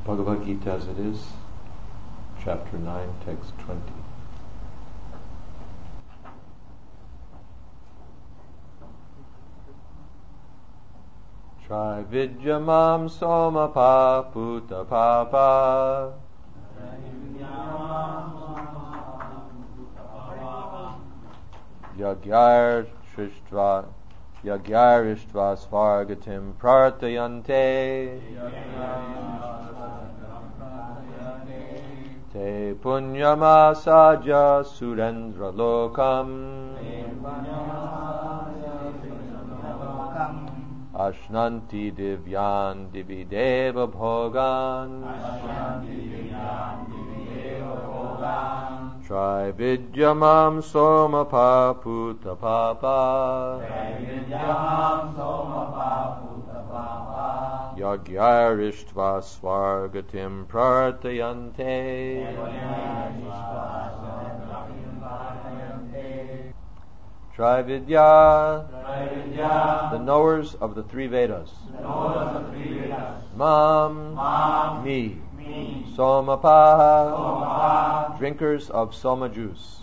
Bhagavad Gita as it is, chapter 9, text 20. Trividyamam somapa puta papa Yagyarishtva svargatim prartayante Te punyamasaja surendra lokam Ashnanti divyan divideva bhogan Trividyamam somapa puta papa Yagyarishtva svargatim prartayante Trividya, the knowers of the three Vedas. Mam, me. Somapaha, drinkers of soma juice.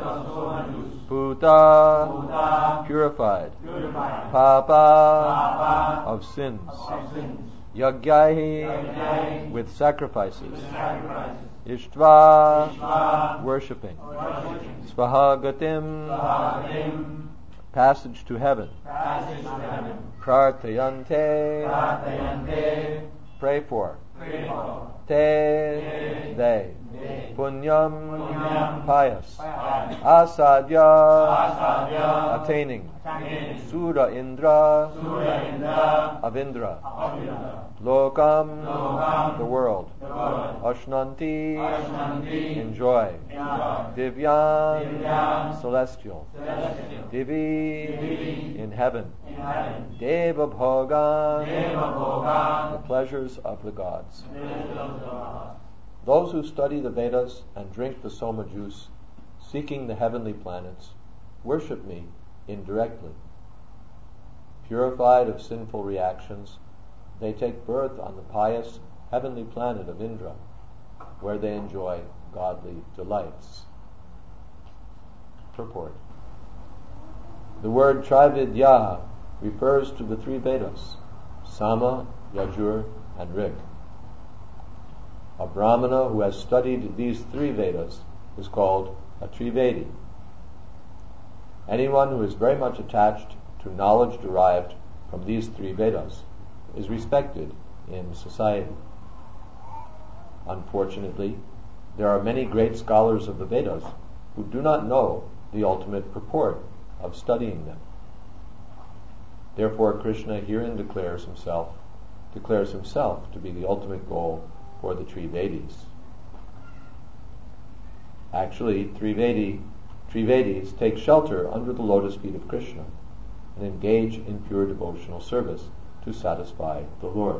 Puta, purified. Papa, of sins. Yagyahi, with sacrifices. Ishtva, worshipping. Svahagatim, passage to heaven. Prartayante, pray for. Te, they. Punyam, pious. Asadya, attaining. Sura Indra, of Indra. Lokam, the world. Ashnanti, enjoy. Divyan, celestial. Divi, in heaven. Deva bhogan, the pleasures of the gods. Those who study the Vedas and drink the soma juice, seeking the heavenly planets, worship me indirectly. Purified of sinful reactions, they take birth on the pious heavenly planet of Indra, where they enjoy godly delights. Purport. The word Trividya refers to the three Vedas, Sama, Yajur, and Rig. A Brahmana who has studied these three Vedas is called a Trivedi. Anyone who is very much attached to knowledge derived from these three Vedas is respected in society. Unfortunately, there are many great scholars of the Vedas who do not know the ultimate purport of studying them. Therefore, Krishna herein declares himself to be the ultimate goal for the Trivedis. Actually, Trivedis take shelter under the lotus feet of Krishna and engage in pure devotional service to satisfy the Lord.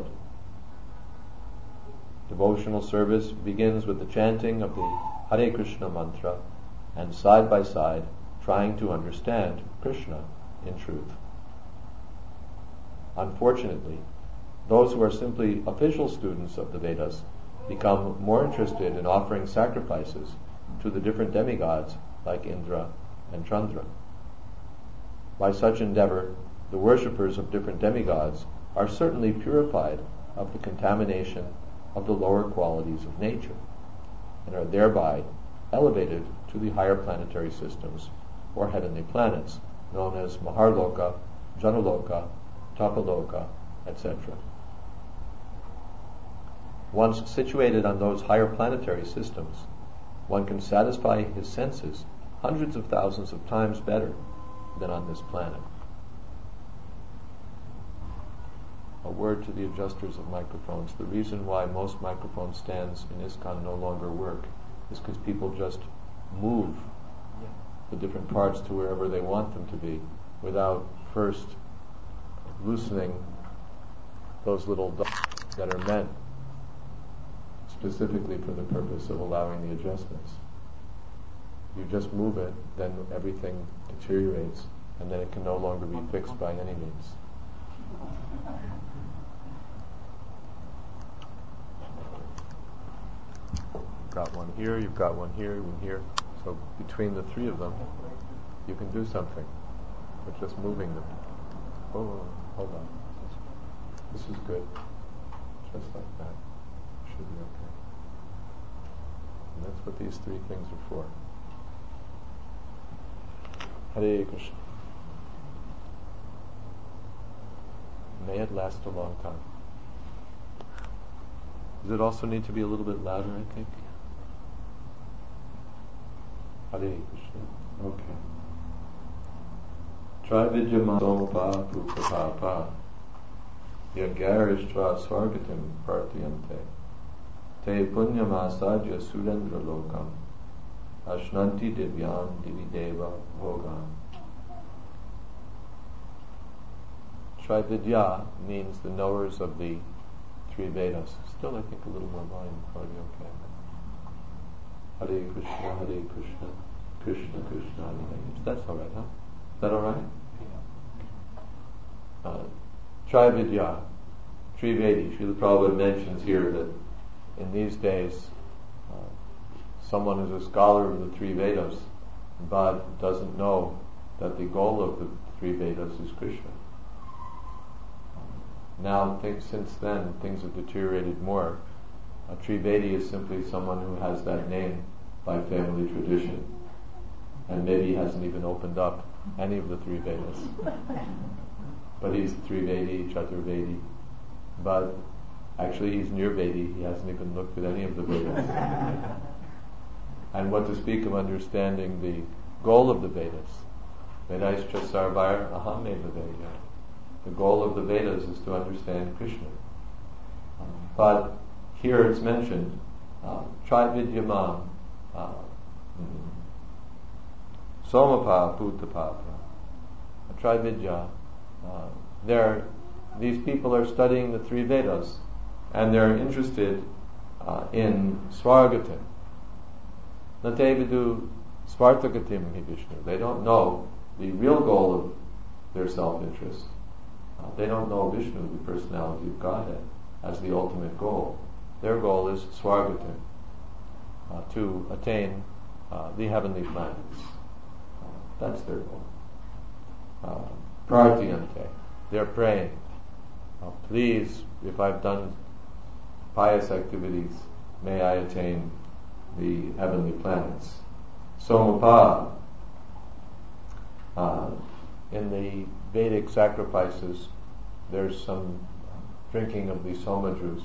Devotional service begins with the chanting of the Hare Krishna mantra and side by side trying to understand Krishna in truth. Unfortunately, those who are simply official students of the Vedas become more interested in offering sacrifices to the different demigods like Indra and Chandra. By such endeavor, the worshippers of different demigods are certainly purified of the contamination of the lower qualities of nature and are thereby elevated to the higher planetary systems or heavenly planets known as Maharloka, Janaloka, Tapaloka, etc. Once situated on those higher planetary systems, one can satisfy his senses hundreds of thousands of times better than on this planet. A word to the adjusters of microphones. The reason why most microphone stands in ISKCON no longer work is because people just move the different parts to wherever they want them to be without first loosening those little dots that are meant specifically for the purpose of allowing the adjustments. You just move it, then everything deteriorates, and then it can no longer be fixed by any means. got one here, you've got one here, one here. So between the three of them, you can do something with just moving them. Oh, hold on. This is good. Just like that. Should be okay. And that's what these three things are for. Hare Krishna. May it last a long time. Does it also need to be a little bit louder, I think? Hare Krishna. Okay. Trividyama somapa pupapapa yagyarishtra swargatim partiyante te punyam asadya surendra lokam ashnanti divyam divideva bhogam. Trividya means the knowers of the three Vedas. Still, I think a little more volume would probably be okay. Hare Krishna, Hare Krishna, Krishna Krishna, Hare Hare. That's all right, huh? Is that all right? Trividya, Trivedi. Srila Prabhupada mentions here that in these days, someone who's a scholar of the three Vedas, but doesn't know that the goal of the three Vedas is Krishna. Now, since then, things have deteriorated more. A Trivedi is simply someone who has that name by family tradition, and maybe he hasn't even opened up any of the three Vedas. But he's Trivedi, Chaturvedi, but actually he's Nirvedi. He hasn't even looked at any of the Vedas. And what to speak of understanding the goal of the Vedas? Vedaischa sarvair ahameva Veya. The goal of the Vedas is to understand Krishna. But here it's mentioned, Trividyama, Somapa Bhutapapa, Trividya. These people are studying the three Vedas, and they're interested in Swargatim. Natevidu Svartagatim hi Vishnu. They don't know the real goal of their self-interest. They don't know Vishnu, the personality of Godhead, as the ultimate goal. Their goal is Swargatim, to attain the heavenly planets. That's their goal. Prartiyante, they're praying. Please, if I've done pious activities, may I attain the heavenly planets. Somapa, in the Vedic sacrifices, there's some drinking of the soma juice.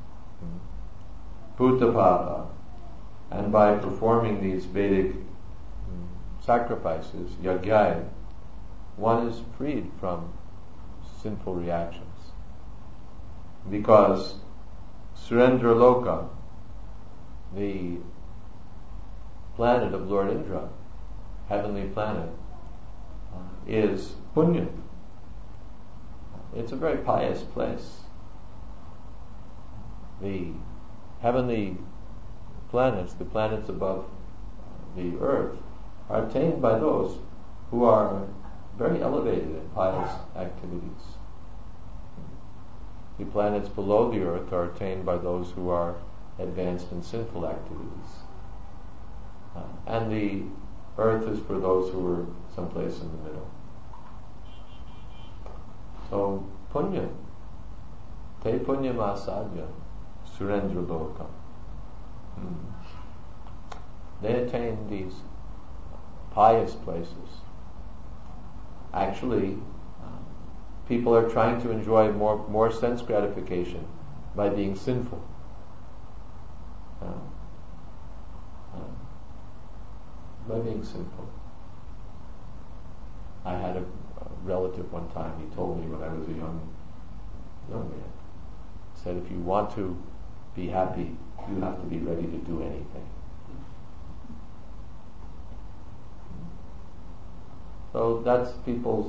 Bhutapapa, and by performing these Vedic sacrifices, yagyaya, one is freed from sinful reactions. Because Surendra Loka, the planet of Lord Indra, heavenly planet, is punya. It's a very pious place. The heavenly planets, the planets above the earth, are attained by those who are very elevated in pious activities. The planets below the earth are attained by those who are advanced in sinful activities. And the earth is for those who are someplace in the middle. So, punya, te punyam asadya, surendra loka. They attain these pious places. Actually, people are trying to enjoy more sense gratification by being sinful. By being sinful. I had a relative one time, he told me when I was a young man, he said, if you want to be happy, you have to be ready to do anything. So that's people's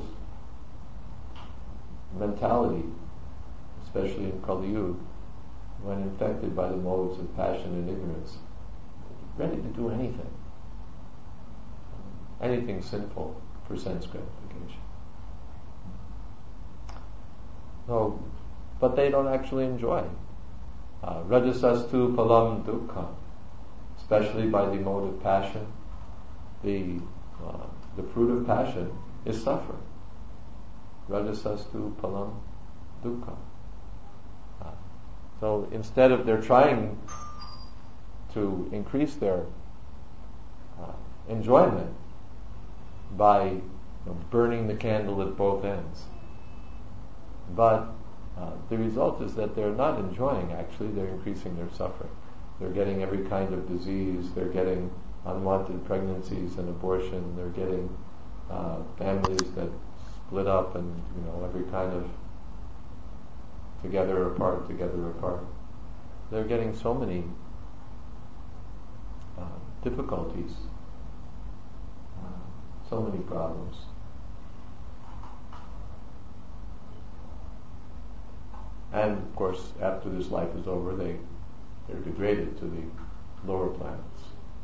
mentality, especially in Kali Yuga, when infected by the modes of passion and ignorance, ready to do anything. Anything sinful for sense gratification. No, but they don't actually enjoy. Rajasastu palam dukkha especially by the mode of passion. The fruit of passion is suffering. Rajasastu palam dukkha. So instead of they're trying to increase their enjoyment by burning the candle at both ends. But the result is that they're not enjoying, actually, they're increasing their suffering. They're getting every kind of disease, they're getting unwanted pregnancies and abortion, they're getting families that split up and, every kind of together apart. They're getting so many difficulties, so many problems. And of course, after this life is over, they're degraded to the lower planets.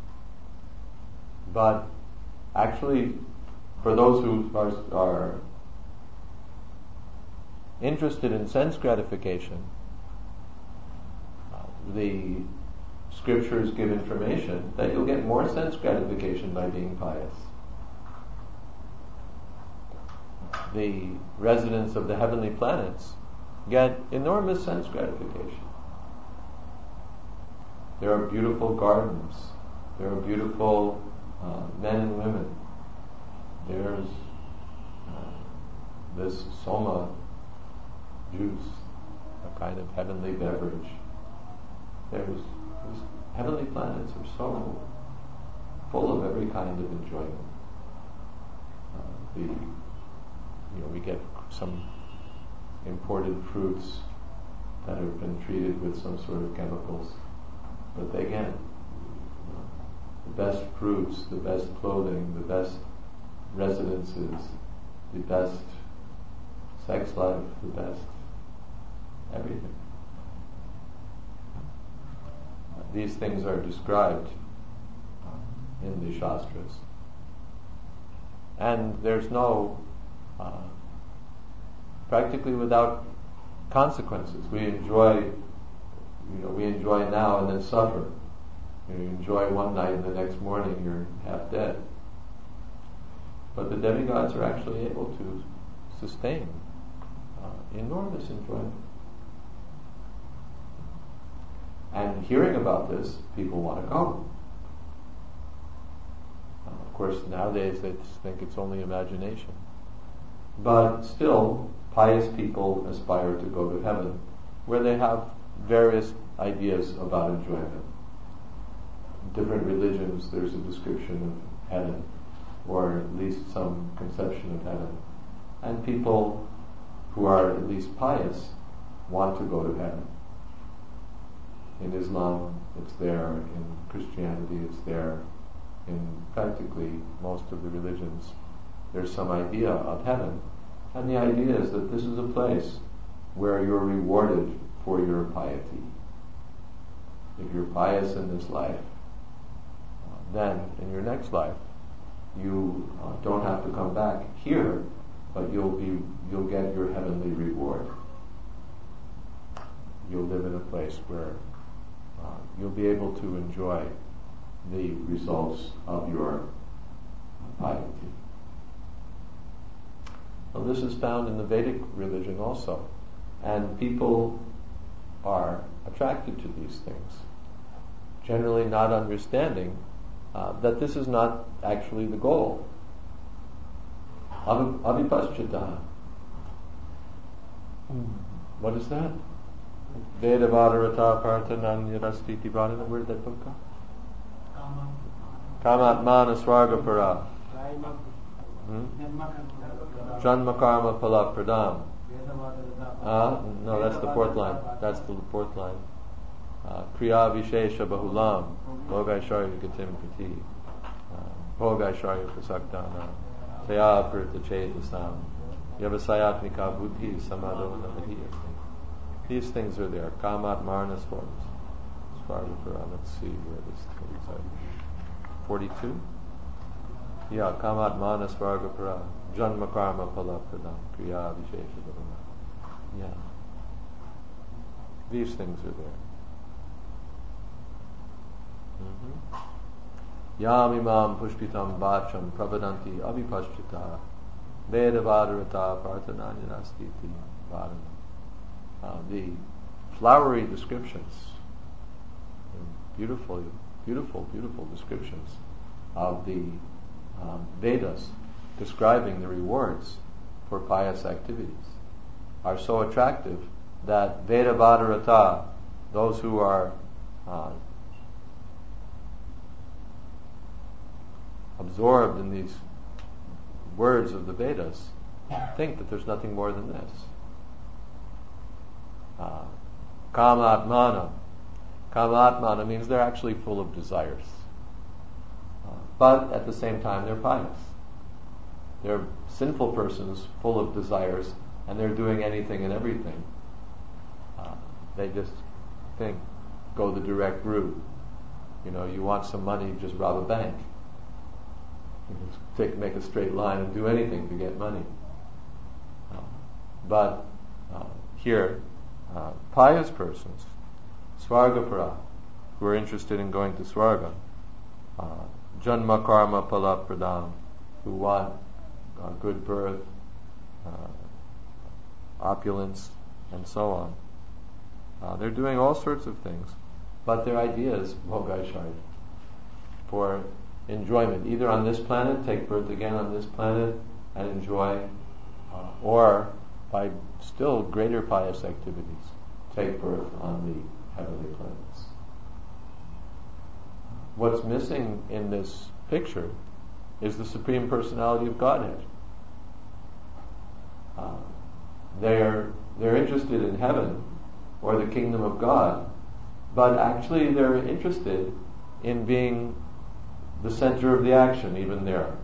But actually, for those who are interested in sense gratification, the scriptures give information that you'll get more sense gratification by being pious. The residents of the heavenly planets get enormous sense gratification. There are beautiful gardens. There are beautiful men and women. There's this soma juice, a kind of heavenly beverage. These heavenly planets are so full of every kind of enjoyment. We get some imported fruits that have been treated with some sort of chemicals, but again, the best fruits, the best clothing, the best residences, the best sex life, the best everything. These things are described in the Shastras. And there's no, practically without consequences. We enjoy now and then suffer. You enjoy one night and the next morning you're half dead. But the demigods are actually able to sustain enormous enjoyment. And hearing about this, people want to go. Of course, nowadays they think it's only imagination. But still, pious people aspire to go to heaven, where they have various ideas about enjoyment. In different religions, there's a description of heaven, or at least some conception of heaven. And people who are at least pious want to go to heaven. In Islam, it's there. In Christianity, it's there. In practically most of the religions, there's some idea of heaven. And the idea is that this is a place where you're rewarded for your piety. If you're pious in this life, then in your next life, you don't have to come back here, but you'll get your heavenly reward. You'll live in a place where you'll be able to enjoy the results of your piety. Well, this is found in the Vedic religion also, and people are attracted to these things, generally not understanding that this is not actually the goal. Avipaschita. What is that? Veda Vadarata Partananyarastiti Varana. Where did that book go? Kamatmana Swargapara. Janma Karma Pala Pradam. No, that's the fourth line. That's the fourth line. Kriya Vishesha Bahulam. Bhogaisharya Gatim Prati. Bhogaisharya Prasaktana. Taya Prita Chetasam. Yavasayatmika Buddhi Samadona Mahi. These things are there. Kamat Marna Swargapara. Let's see where this thing is. 42? Yeah, Kamat Mana Swargapara. Janma Karma Pala Pradam. Kriya Vishesha Bahulam. Yeah. These things are there. Yamimam pushpitam vacham pravadanti avipashchita Vedavadarata parthananyanastiti vadana. The flowery descriptions, beautiful, beautiful, beautiful descriptions of the Vedas describing the rewards for pious activities are so attractive that Vedavadarata, those who are absorbed in these words of the Vedas, think that there's nothing more than this. Kamatmana. Kamatmana means they're actually full of desires. But at the same time, they're pious. They're sinful persons full of desires, and they're doing anything and everything. They just think, go the direct route. You want some money, just rob a bank. Make a straight line and do anything to get money. But here, pious persons, Svargapara, who are interested in going to Svarga, Janma Karma Pala Pradam, who want good birth, opulence, and so on. They're doing all sorts of things, but their idea is Bhogaishari, for enjoyment, either on this planet, take birth again on this planet and enjoy, or by still greater pious activities, take birth on the heavenly planets. What's missing in this picture is the Supreme Personality of Godhead. They're interested in heaven or the kingdom of God, but actually they're interested in being the center of the action, even there.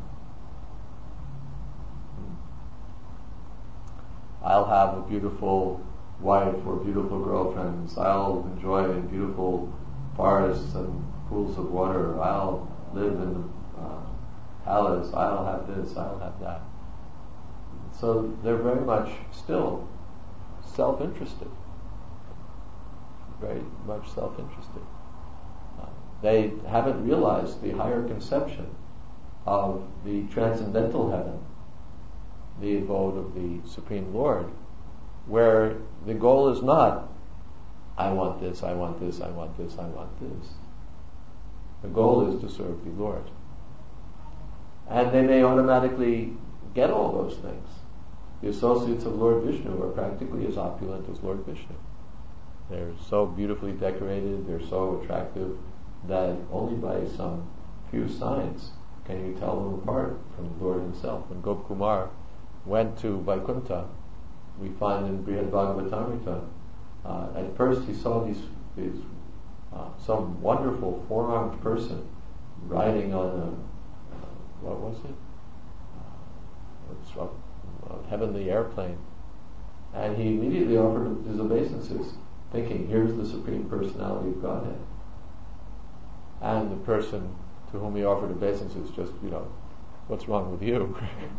I'll have a beautiful wife or beautiful girlfriends. I'll enjoy beautiful forests and pools of water. I'll live in the palace. I'll have this. I'll have that. So they're very much still self-interested. Very much self-interested. They haven't realized the higher conception of the transcendental heaven, the abode of the Supreme Lord, where the goal is not, I want this, I want this, I want this, I want this. The goal is to serve the Lord. And they may automatically get all those things. The associates of Lord Vishnu are practically as opulent as Lord Vishnu. They're so beautifully decorated, they're so attractive, that only by some few signs can you tell them apart from the Lord himself. When Gopkumar went to Vaikuntha, we find in Brihad Bhagavatamrita, at first he saw some wonderful four-armed person riding on what was it? A heavenly airplane. And he immediately offered his obeisances, thinking, here's the Supreme Personality of Godhead. And the person to whom he offered obeisances just, what's wrong with you?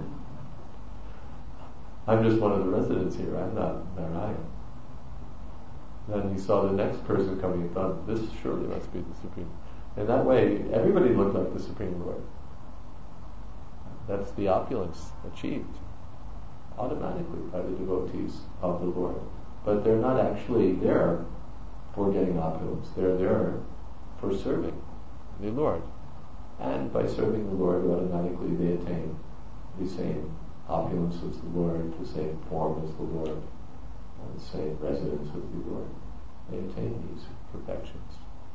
I'm just one of the residents here. I'm not Narayan. Then he saw the next person coming and thought, this surely must be the Supreme. In that way, everybody looked like the Supreme Lord. That's the opulence achieved automatically by the devotees of the Lord. But they're not actually there for getting opulence. They're there for serving the Lord. And by serving the Lord, automatically they attain the same opulence as the Lord, the same form as the Lord, and the same residence as the Lord. They attain these perfections.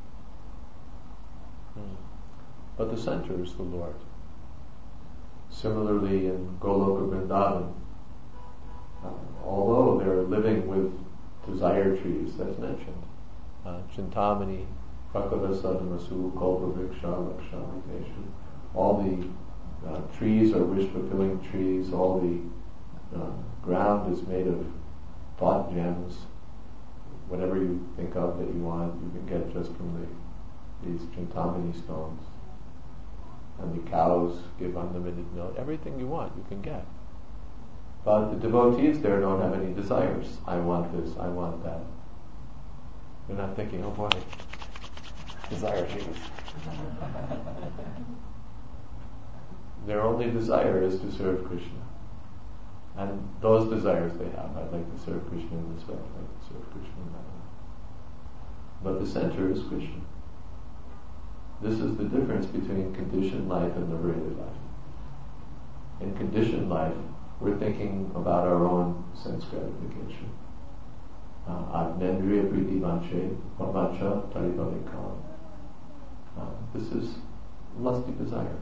But the center is the Lord. Similarly, in Goloka Vrindavan, although they're living with desire trees, that's mentioned, Chintamani, Prakala Sadhamasu, Kalpa Vriksha, Lakshami Keshu, all the trees are wish-fulfilling trees, all the ground is made of thought gems. Whatever you think of that you want, you can get just from these Chintamani stones. And the cows give unlimited milk. Everything you want, you can get. But the devotees there don't have any desires. I want this, I want that. They're not thinking, oh boy, desire Jesus. Their only desire is to serve Krishna. And those desires they have, I'd like to serve Krishna in this way, I'd like to serve Krishna in that way. But the center is Krishna. This is the difference between conditioned life and liberated life. In conditioned life, we're thinking about our own sense gratification. Agnendriya priti vanche, vavancha taribhavikam. This is lusty desire.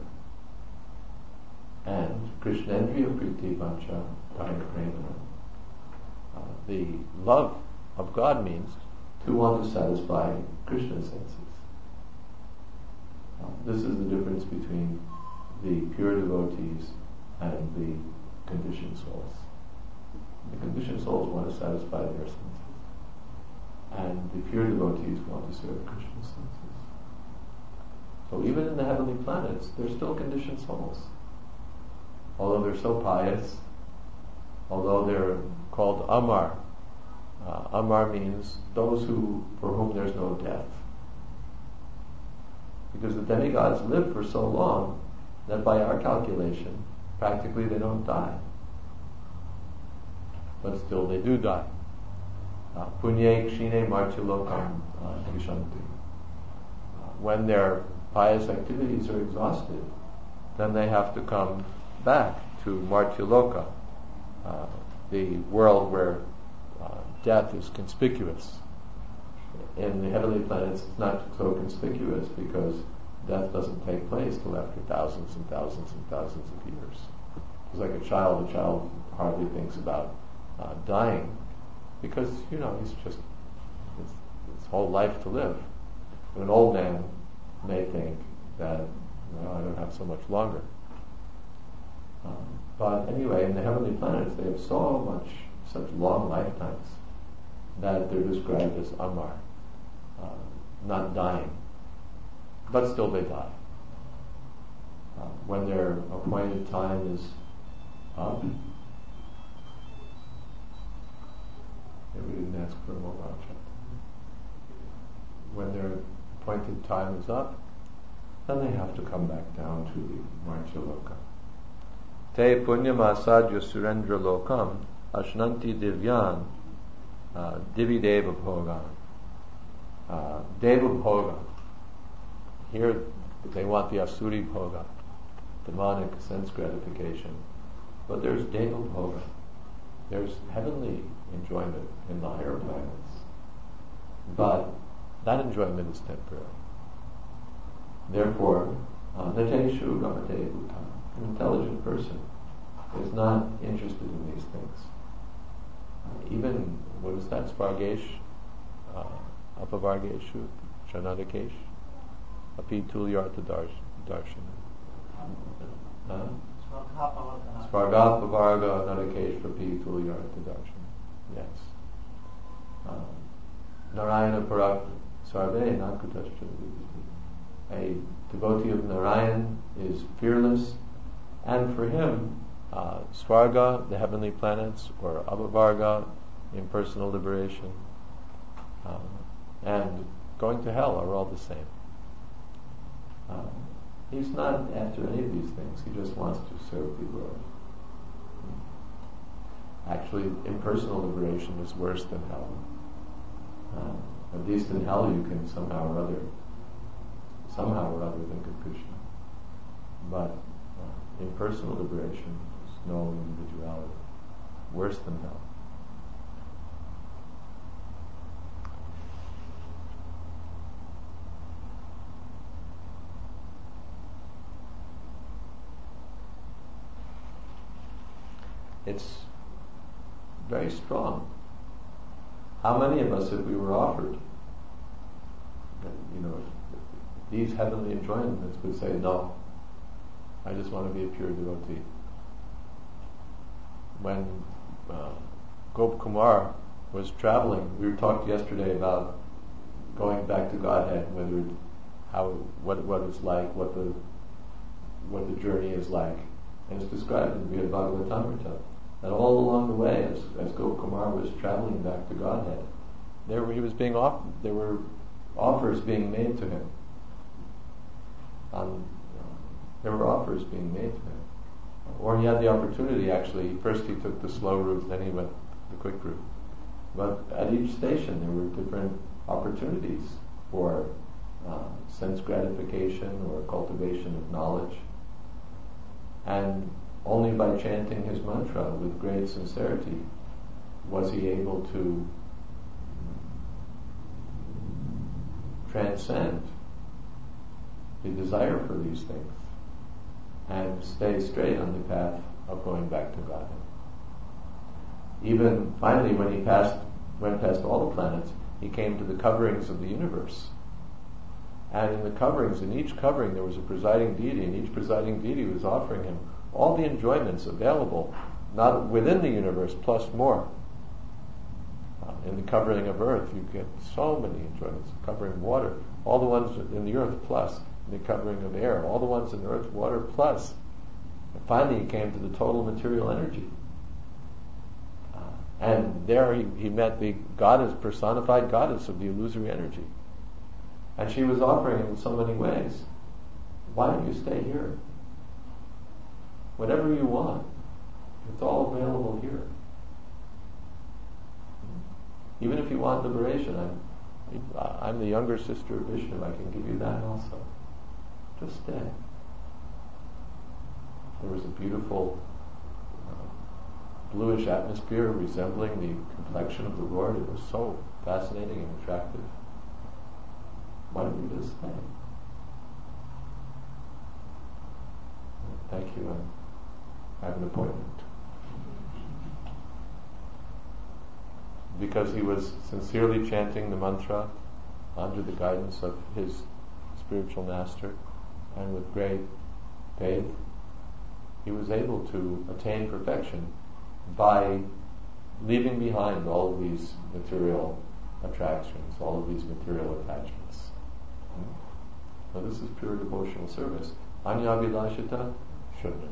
And Krishnendriya priti vancha taribhavikam. The love of God means to want to satisfy Krishna's senses. This is the difference between the pure devotees and the conditioned souls. The conditioned souls want to satisfy their senses, and the pure devotees want to serve Krishna's senses. So even in the heavenly planets, they're still conditioned souls. Although they're so pious, although they're called Amar. Amar means those for whom there's no death. Because the demigods live for so long that by our calculation, practically they don't die. But still they do die. Punye kshine martilokam kishanti. When their pious activities are exhausted, then they have to come back to Martyaloka, the world where death is conspicuous. In the heavenly planets, it's not so conspicuous because death doesn't take place till after thousands and thousands and thousands of years. It's like a child hardly thinks about dying because, he's just, it's whole life to live. But an old man may think that, I don't have so much longer. But anyway, in the heavenly planets, they have such long lifetimes that they're described as Amar, not dying, but still they die. When their appointed time is up, we didn't ask for a mobile check. When their appointed time is up, then they have to come back down to the Martyaloka. Te punyam asadya surendra lokam ashnanti divyan divi deva bhoga. Deva bhoga. Here they want the asuri bhoga, demonic sense gratification. But there's deva bhoga. There's heavenly enjoyment in the higher planets. But that enjoyment is temporary. Therefore, nateshu gamate bhutan. An intelligent person is not interested in these things. Even, what is that, Svargesh, Apavargeshu, Chanadakesh, Api Tulyartha Darshan. Svargapavarga Nadakesh Api Tulyartha Darshan. Yes. Narayana Parak Sarve Nakutascha. A devotee of Narayan is fearless, and for him, Svarga, the heavenly planets, or Abhavarga, impersonal liberation, and going to hell are all the same. He's not after any of these things. He just wants to serve the Lord. Actually, impersonal liberation is worse than hell. At least in hell you can somehow or other think of Krishna. But impersonal liberation is no individuality. Worse than hell. It's very strong. How many of us, if we were offered, these heavenly enjoyments, would say, no, I just want to be a pure devotee. When Gop Kumar was traveling, we talked yesterday about going back to Godhead, what it's like, what the journey is like, and it's described in Brihad Bhagavatamrita. And all along the way, as Gop Kumar was traveling back to Godhead, there were offers being made to him. there were offers being made to him. Or he had the opportunity, actually. First he took the slow route, then he went the quick route. But at each station there were different opportunities for sense gratification or cultivation of knowledge. And only by chanting his mantra with great sincerity was he able to transcend the desire for these things and stay straight on the path of going back to Godhead. Even finally, when he went past all the planets, he came to the coverings of the universe. And in the coverings, in each covering there was a presiding deity, and each presiding deity was offering him all the enjoyments available, not within the universe, plus more. In the covering of earth, you get so many enjoyments. Covering water, all the ones in the earth, plus. In the covering of air, all the ones in earth, water, plus. And finally he came to the total material energy. And there he met the goddess, personified goddess of the illusory energy. And she was offering him in so many ways. Why don't you stay here? Whatever you want, it's all available here. Even if you want liberation, I'm the younger sister of Vishnu. I can give you that also. Just stay. There was a beautiful bluish atmosphere resembling the complexion of the Lord. It was so fascinating and attractive. Why don't you just stay? Thank you. I have an appointment. Because he was sincerely chanting the mantra under the guidance of his spiritual master and with great faith, he was able to attain perfection by leaving behind all of these material attractions, all of these material attachments. So this is pure devotional service. Anyabhilashita Shuddha.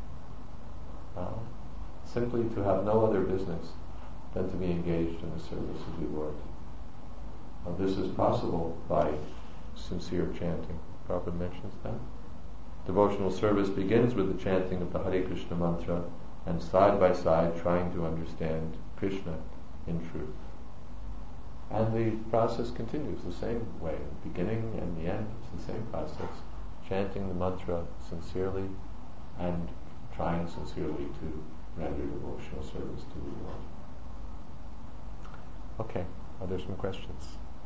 Simply to have no other business than to be engaged in the service of the Lord. Now, this is possible by sincere chanting. Prabhupada mentions that. Devotional service begins with the chanting of the Hare Krishna mantra and side by side trying to understand Krishna in truth. And the process continues the same way. The beginning and the end is the same process. Chanting the mantra sincerely and trying sincerely to render devotional service to the Lord. Okay, are there some questions?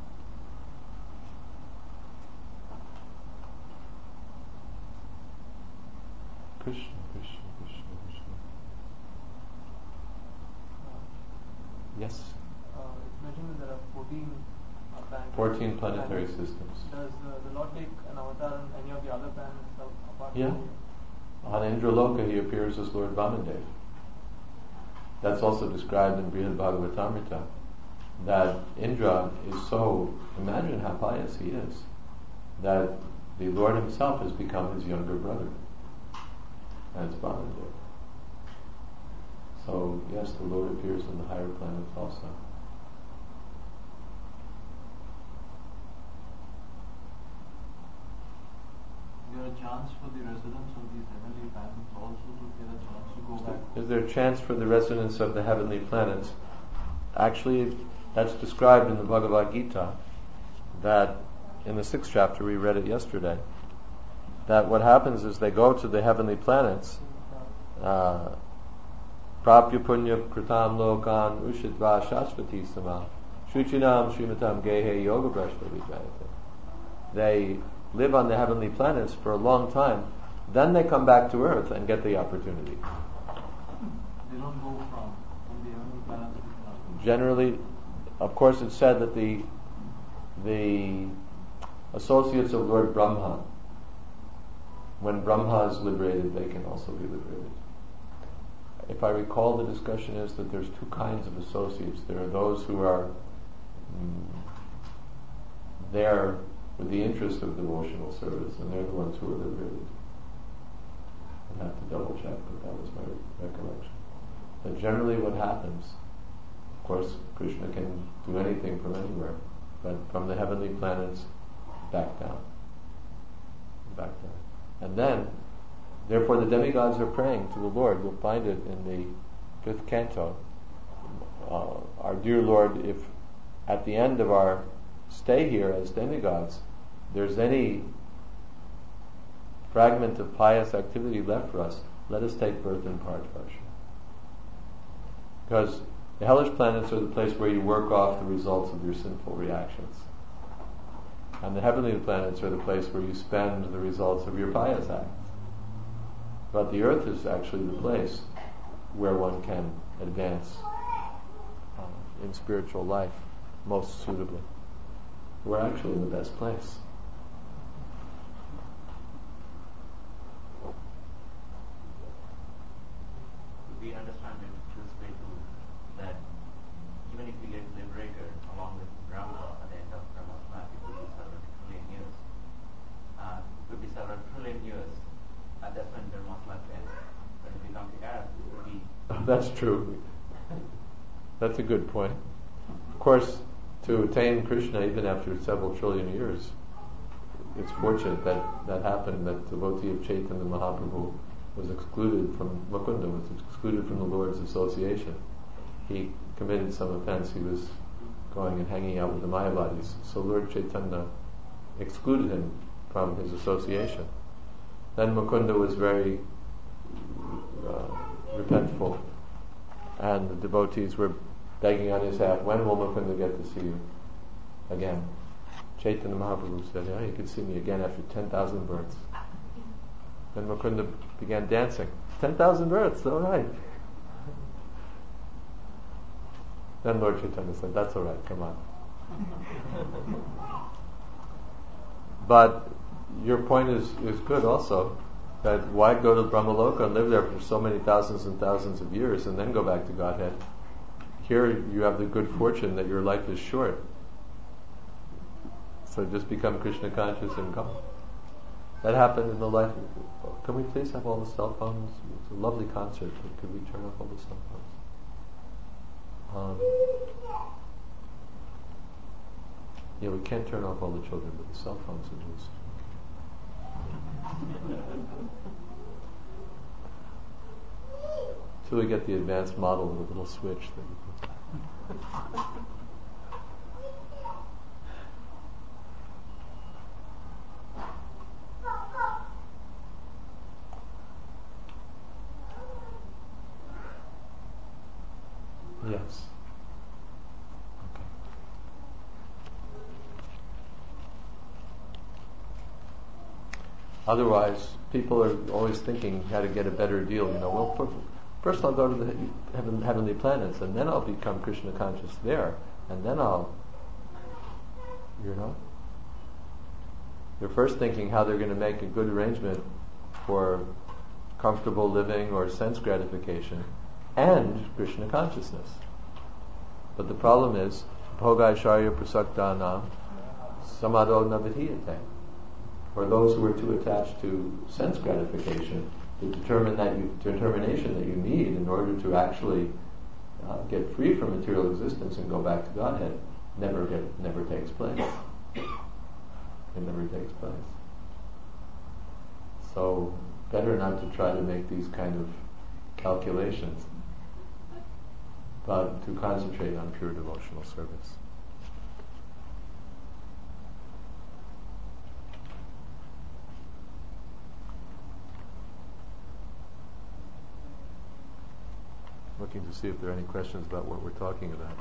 Krishna, Krishna, Krishna, Krishna. Yes? It's mentioned that there are 14 planets. 14 planetary systems. Does the Lord take an avatar on any of the other planets apart Yeah. On Indraloka he appears as Lord Vamandev. That's also described in Brihad Bhagavatamrita. That Indra is so, imagine how pious he is, that the Lord himself has become his younger brother as Vamandev. So yes, the Lord appears in the higher planets also. Is there a chance for the residents of these heavenly planets also to get a chance to go back? Is there a chance for the residents of the heavenly planets? Actually, that's described in the Bhagavad Gita, that in the 6th chapter, we read it yesterday, that what happens is they go to the heavenly planets, Prapya punya kritam lokan ushidva shashvati sama shuchinam srimatam gehe yoga brashta vijayate. They live on the heavenly planets for a long time, then they come back to earth and get the opportunity. They don't go from the heavenly planets. Generally, of course, it's said that the associates of Lord Brahma, when Brahma is liberated, they can also be liberated. If I recall, the discussion is that there's two kinds of associates. There are those who are there with the interest of devotional service, and they're the ones who are liberated. I'd have to double check, but that was my recollection. But generally what happens, of course, Krishna can do anything from anywhere, but from the heavenly planets back down. back there. And then, therefore the demigods are praying to the Lord. You'll find it in the 5th canto. Our dear Lord, if at the end of our stay here as demigods, there's any fragment of pious activity left for us, let us take birth in Bharadvaja. Because the hellish planets are the place where you work off the results of your sinful reactions. And the heavenly planets are the place where you spend the results of your pious acts. But the earth is actually the place where one can advance in spiritual life most suitably. We're actually in the best place. We understand it this way too, that even if we get liberated along with Brahma at the end of Brahma's life, it could be several trillion years. It could be several trillion years, and that's when Brahma's life ends. But if we come to Earth, it could be... That's true. That's a good point. Of course, to attain Krishna even after several trillion years, it's fortunate that that happened, that the devotee of Chaitanya Mahaprabhu was excluded from, Mukunda was excluded from the Lord's association. He committed some offense. He was going and hanging out with the Mayavadis. So Lord Chaitanya excluded him from his association. Then Mukunda was very repentful, and the devotees were begging on his behalf, when will Mukunda get to see you again? Chaitanya Mahaprabhu said, you can see me again after 10,000 births. Then Mukunda began dancing. 10,000 births, all right. Then Lord Chaitanya said, that's all right, come on. But your point is good also, that why go to Brahmaloka and live there for so many thousands and thousands of years and then go back to Godhead? Here you have the good fortune that your life is short. So just become Krishna conscious and go. That happened in the life. Can we please have all the cell phones? It's a lovely concert, but could we turn off all the cell phones? We can't turn off all the children, but the cell phones at least. Till we get the advanced model with a little switch that you can... Yes. Okay. Otherwise, people are always thinking how to get a better deal. First I'll go to the heavenly planets, and then I'll become Krishna conscious there, and then they're first thinking how they're going to make a good arrangement for comfortable living or sense gratification and Krishna consciousness. But the problem is, bhogaisharya prasaktanam samado navidhiyate. For those who are too attached to sense gratification, the determination that you need in order to actually get free from material existence and go back to Godhead never takes place. It never takes place. So better not to try to make these kind of calculations, but to concentrate on pure devotional service. Looking to see if there are any questions about what we're talking about.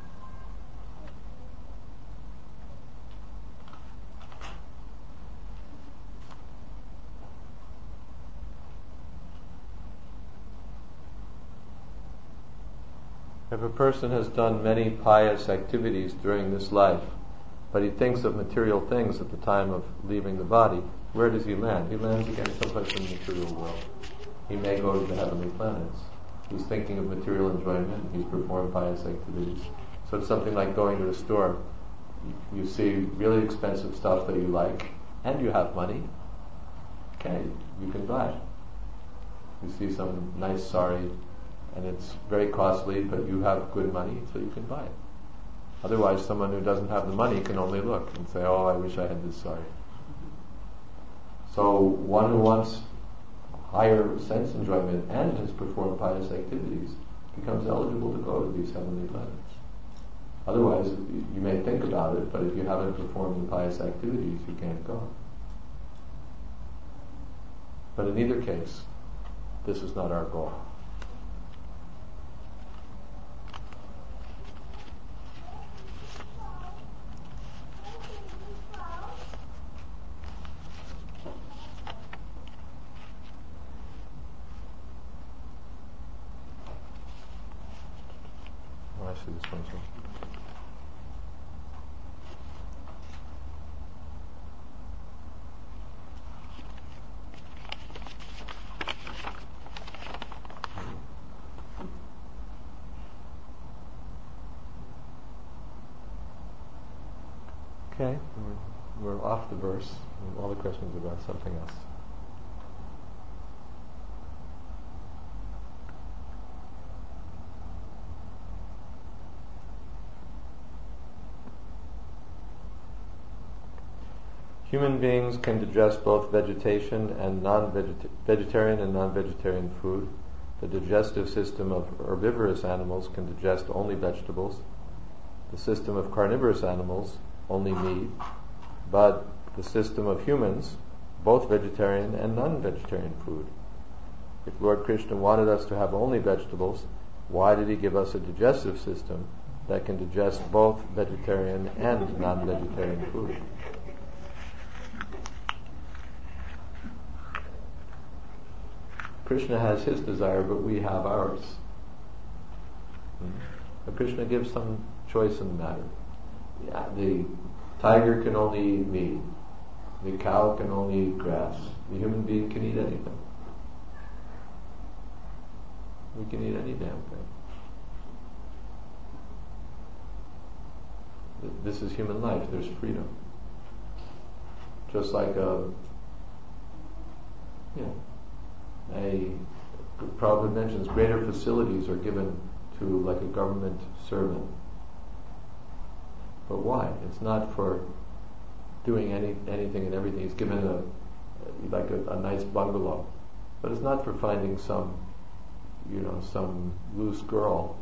If a person has done many pious activities during this life, but he thinks of material things at the time of leaving the body, where does he land? He lands again someplace in the material world. He may go to the heavenly planets. He's thinking of material enjoyment, he's performed pious activities. So it's something like going to a store. You see really expensive stuff that you like, and you have money. Okay, you can buy it. You see some nice sari, and it's very costly, but you have good money, so you can buy it. Otherwise, someone who doesn't have the money can only look and say, oh, I wish I had this sari. So one who wants higher sense enjoyment and has performed pious activities becomes eligible to go to these heavenly planets. Otherwise, you may think about it, but if you haven't performed the pious activities, you can't go. But in either case, this is not our goal. Oh, I see this one too. Okay, we're off the verse. All the questions are about something else. Human beings can digest both vegetation and vegetarian and non-vegetarian food. The digestive system of herbivorous animals can digest only vegetables. The system of carnivorous animals only meat, but the system of humans, both vegetarian and non-vegetarian food. If Lord Krishna wanted us to have only vegetables, why did he give us a digestive system that can digest both vegetarian and non-vegetarian food? Krishna has his desire, but we have ours. But Krishna gives some choice in the matter. The tiger can only eat meat. The cow can only eat grass. The human being can eat anything. We can eat any damn thing. This is human life. There's freedom. Just like Prabhupada mentions greater facilities are given to like a government servant. But why? It's not for doing anything and everything. He's given a nice bungalow, but it's not for finding some loose girl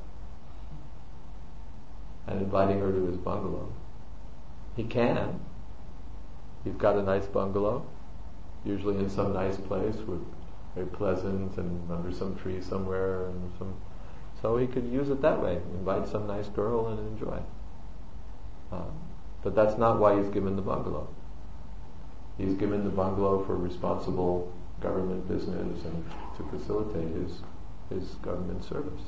and inviting her to his bungalow. He can. He's got a nice bungalow, usually in some nice place with very pleasant and under some tree somewhere, so he could use it that way. Invite some nice girl and enjoy. But that's not why he's given the bungalow. He's given the bungalow for responsible government business and to facilitate his government service.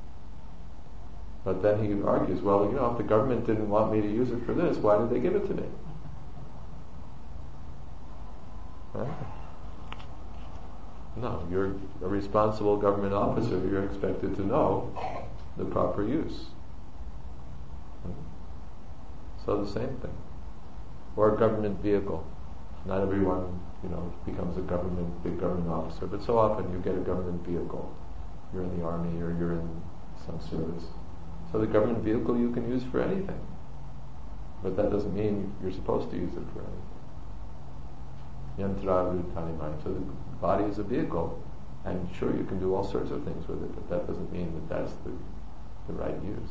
But then he argues, well, if the government didn't want me to use it for this, why did they give it to me? Right? No, you're a responsible government officer. You're expected to know the proper use. So the same thing. Or a government vehicle. Not everyone, becomes a big government officer, but so often you get a government vehicle. You're in the army or you're in some service. So the government vehicle you can use for anything. But that doesn't mean you're supposed to use it for anything. Yantra Rudhanimai. So the body is a vehicle, and sure you can do all sorts of things with it, but that doesn't mean that that's the right use.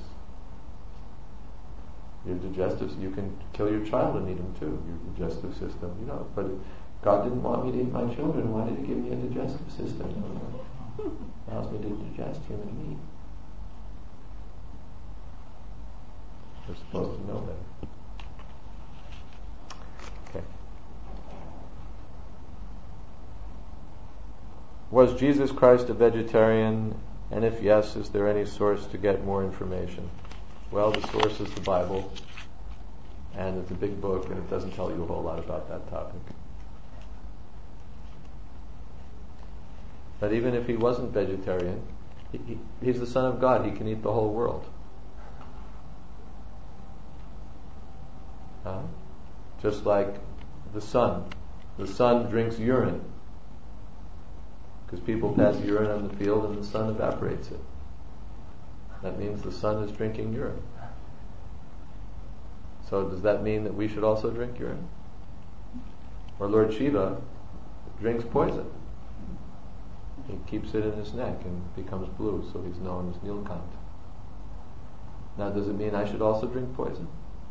Your digestive, you can kill your child and eat him too, your digestive system, but God didn't want me to eat my children, why did he give me a digestive system? It allows me to digest human meat. We're supposed to know that. Okay. Was Jesus Christ a vegetarian? And if yes, is there any source to get more information? Well, the source is the Bible, and it's a big book, and it doesn't tell you a whole lot about that topic. But even if he wasn't vegetarian, he's the Son of God. He can eat the whole world. Just like the sun. The sun drinks urine, because people pass urine on the field and the sun evaporates it. That means the sun is drinking urine. So does that mean that we should also drink urine? Or Lord Shiva drinks poison. He keeps it in his neck and becomes blue, so he's known as Nilkant. Now, does it mean I should also drink poison?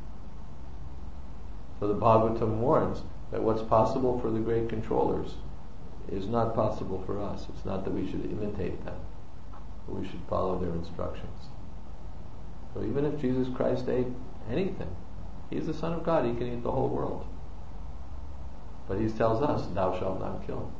So the Bhagavatam warns that what's possible for the great controllers is not possible for us. It's not that we should imitate them, but we should follow their instructions. So even if Jesus Christ ate anything, He's the Son of God, He can eat the whole world. But He tells us, thou shalt not kill.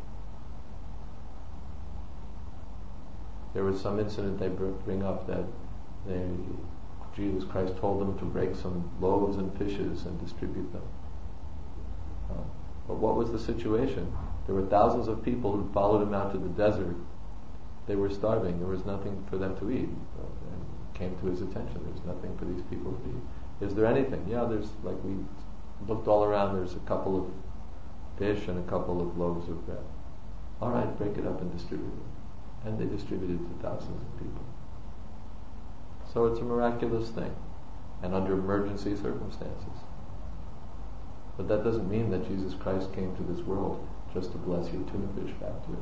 There was some incident they bring up that Jesus Christ told them to break some loaves and fishes and distribute them. But what was the situation? There were thousands of people who followed Him out to the desert. They were starving. There was nothing for them to eat. And it came to His attention. There's nothing for these people to eat. Is there anything? Yeah, there's, like, we looked all around. There's a couple of fish and a couple of loaves of bread. All right, break it up and distribute it. And they distributed to thousands of people. So it's a miraculous thing, and under emergency circumstances. But that doesn't mean that Jesus Christ came to this world just to bless your tuna fish factory.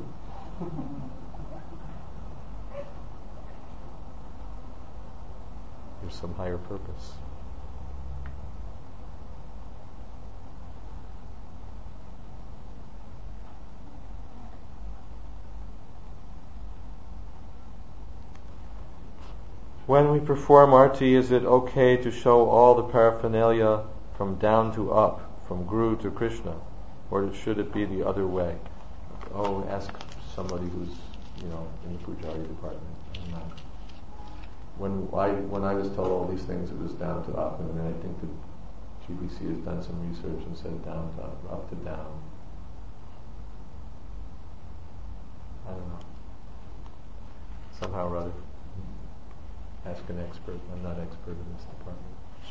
There's some higher purpose. When we perform arti, is it okay to show all the paraphernalia from down to up, from Guru to Krishna, or should it be the other way? Oh, ask somebody who's, in the Pujari department. When I was told all these things, it was down to up, and then I think that GBC has done some research and said down to up to down. I don't know. Somehow or other. Ask an expert. I'm not expert in this department.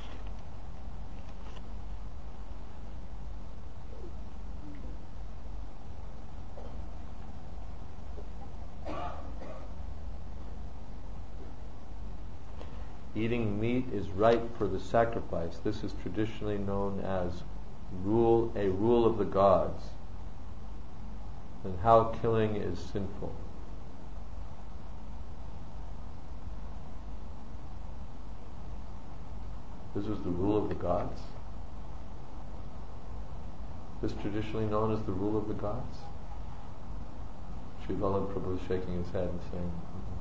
Eating meat is right for the sacrifice. This is traditionally known as a rule of the gods. And how killing is sinful. This is the rule of the gods. This is traditionally known as the rule of the gods. Sri Vallabh Prabhu is shaking his head and saying,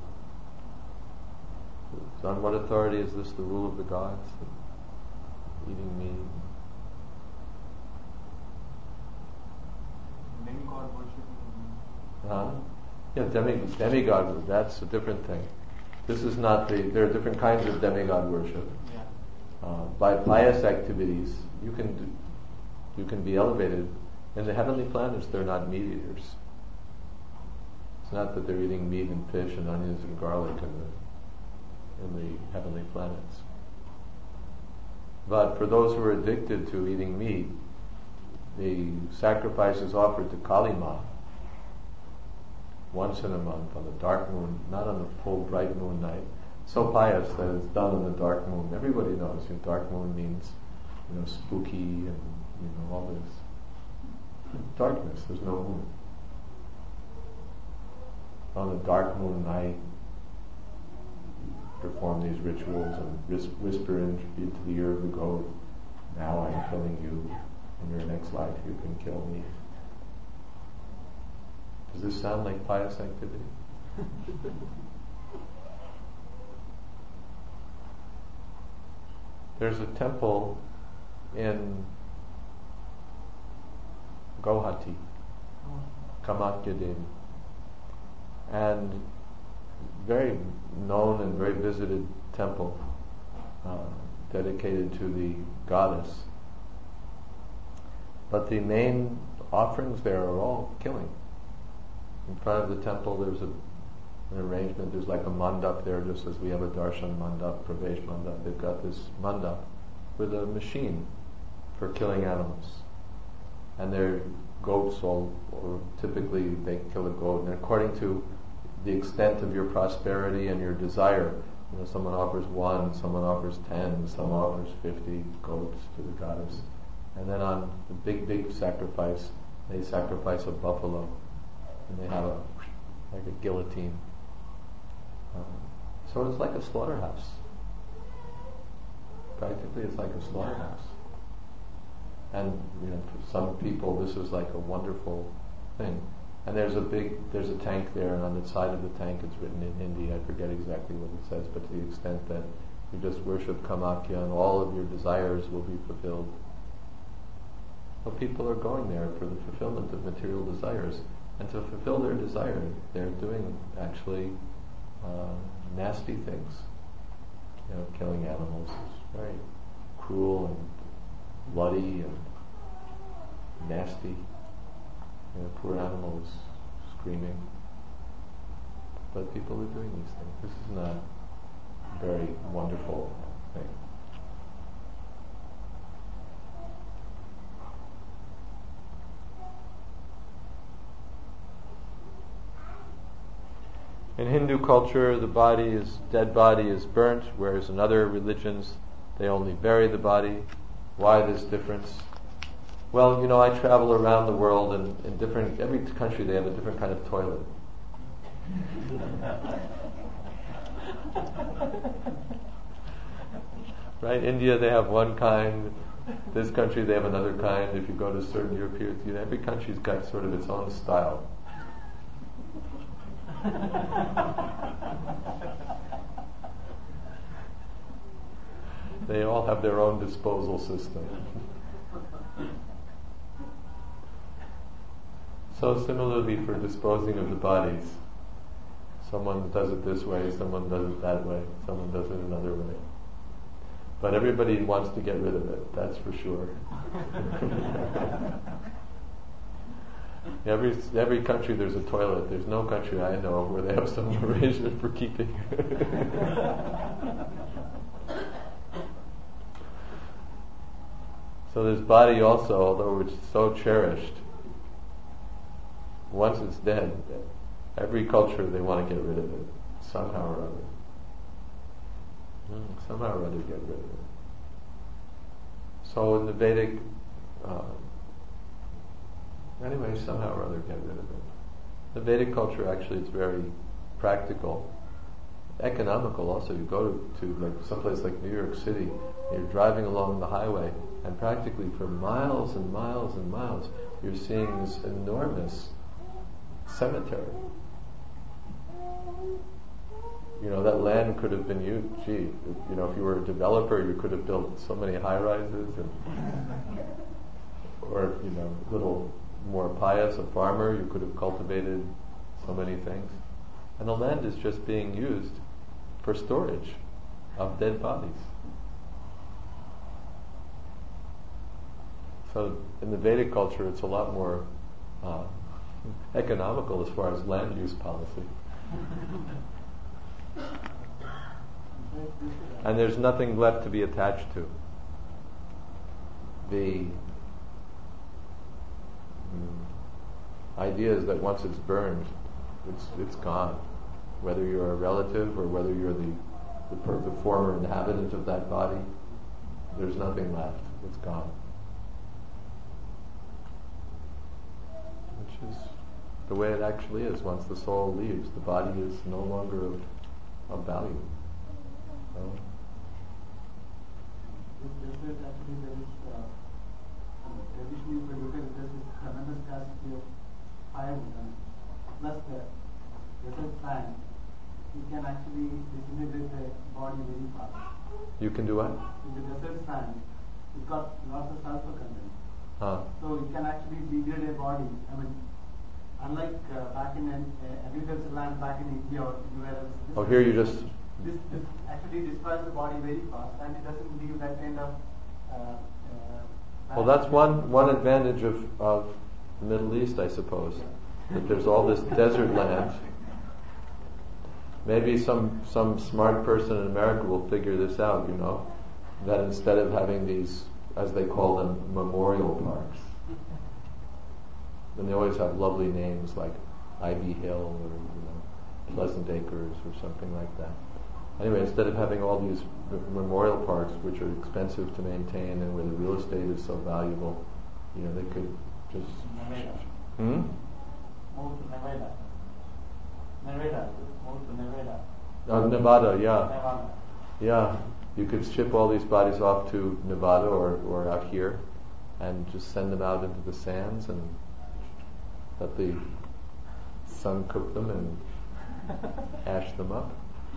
so on what authority is this the rule of the gods? Eating meat? Demigod worship. Yeah, demigod, that's a different thing. This is not there are different kinds of demigod worship. Yeah. By pious activities, you can be elevated. In the heavenly planets, they're not meat eaters. It's not that they're eating meat and fish and onions and garlic in the heavenly planets. But for those who are addicted to eating meat, the sacrifice is offered to Kali Ma once in a month on the dark moon, not on the full bright moon night. So pious that it's done on the dark moon. Everybody knows dark moon means spooky and all this darkness. There's no moon. On the dark moon night, perform these rituals and whisper into the ear of the goat, now I'm killing you. In your next life you can kill me. Does this sound like pious activity? There's a temple in Guwahati, Kamakya Devi, and very known and very visited temple dedicated to the goddess. But the main offerings there are all killing. In front of the temple there's an arrangement, there's like a mandap there, just as we have a darshan mandap, pravesh mandap. They've got this mandap with a machine for killing animals. And they're goats, or typically they kill a goat, and according to the extent of your prosperity and your desire, someone offers 1, someone offers 10, someone offers 50 goats to the goddess. And then on the big sacrifice, They sacrifice a buffalo, and they have like a guillotine. So it's like a slaughterhouse. Practically, it's like a slaughterhouse. And for some people, this is like a wonderful thing. And there's a tank there, and on the side of the tank it's written in Hindi. I forget exactly what it says, but to the extent that you just worship Kamakya and all of your desires will be fulfilled. So people are going there for the fulfillment of material desires. And to fulfill their desire, they're doing actually nasty things. Killing animals is very cruel and bloody and nasty. Poor animal is screaming. But people are doing these things. This is not a very wonderful thing. In Hindu culture, the dead body is burnt, whereas in other religions, they only bury the body. Why this difference? Well, I travel around the world, and in every country they have a different kind of toilet. Right? India, they have one kind. This country, they have another kind. If you go to certain European, every country's got sort of its own style. They all have their own disposal system. So similarly for disposing of the bodies, someone does it this way, someone does it that way, someone does it another way. But everybody wants to get rid of it, that's for sure. Every country there's a toilet. There's no country I know of where they have some arrangement for keeping. So this body also, although it's so cherished, once it's dead, every culture they want to get rid of it somehow or other. Somehow or other get rid of it. So in the Vedic, somehow or other get rid of it. The Vedic culture actually is very practical, economical also. You go to like someplace like New York City, you're driving along the highway, and practically for miles and miles and miles, you're seeing this enormous cemetery. That land could have been used. If you were a developer, you could have built so many high-rises, or a little more pious, a farmer, you could have cultivated so many things. And the land is just being used for storage of dead bodies. So in the Vedic culture, it's a lot more economical as far as land use policy. And there's nothing left to be attached to. The idea is that once it's burned, it's gone. Whether you're a relative or whether you're the former inhabitant of that body, there's nothing left. It's gone. Which is the way it actually is. Once the soul leaves, the body is no longer of value. So, actually there is traditionally, if you look at this, tremendous scarcity of firewood, plus the desert sand, you can actually disintegrate the body very fast. you can do what? In the desert sand, it's got lots of sulfur content. So it can actually degrade a body. Unlike back in agricultural land back in India or anywhere else. Here you just... This actually destroys the body very fast, and it doesn't give that kind of... well, that's one advantage of the Middle East, I suppose. That there's all this desert land. Maybe some smart person in America will figure this out, that instead of having these, as they call them, memorial parks, and they always have lovely names like Ivy Hill or Pleasant Acres or something like that. Anyway, instead of having all these memorial parks which are expensive to maintain and where the real estate is so valuable, they could Just Nevada. hmm? Move to Nevada. Nevada. Move to Nevada. Nevada, yeah. Nevada. Yeah. You could ship all these bodies off to Nevada or out here and just send them out into the sands and let the sun cook them and ash them up.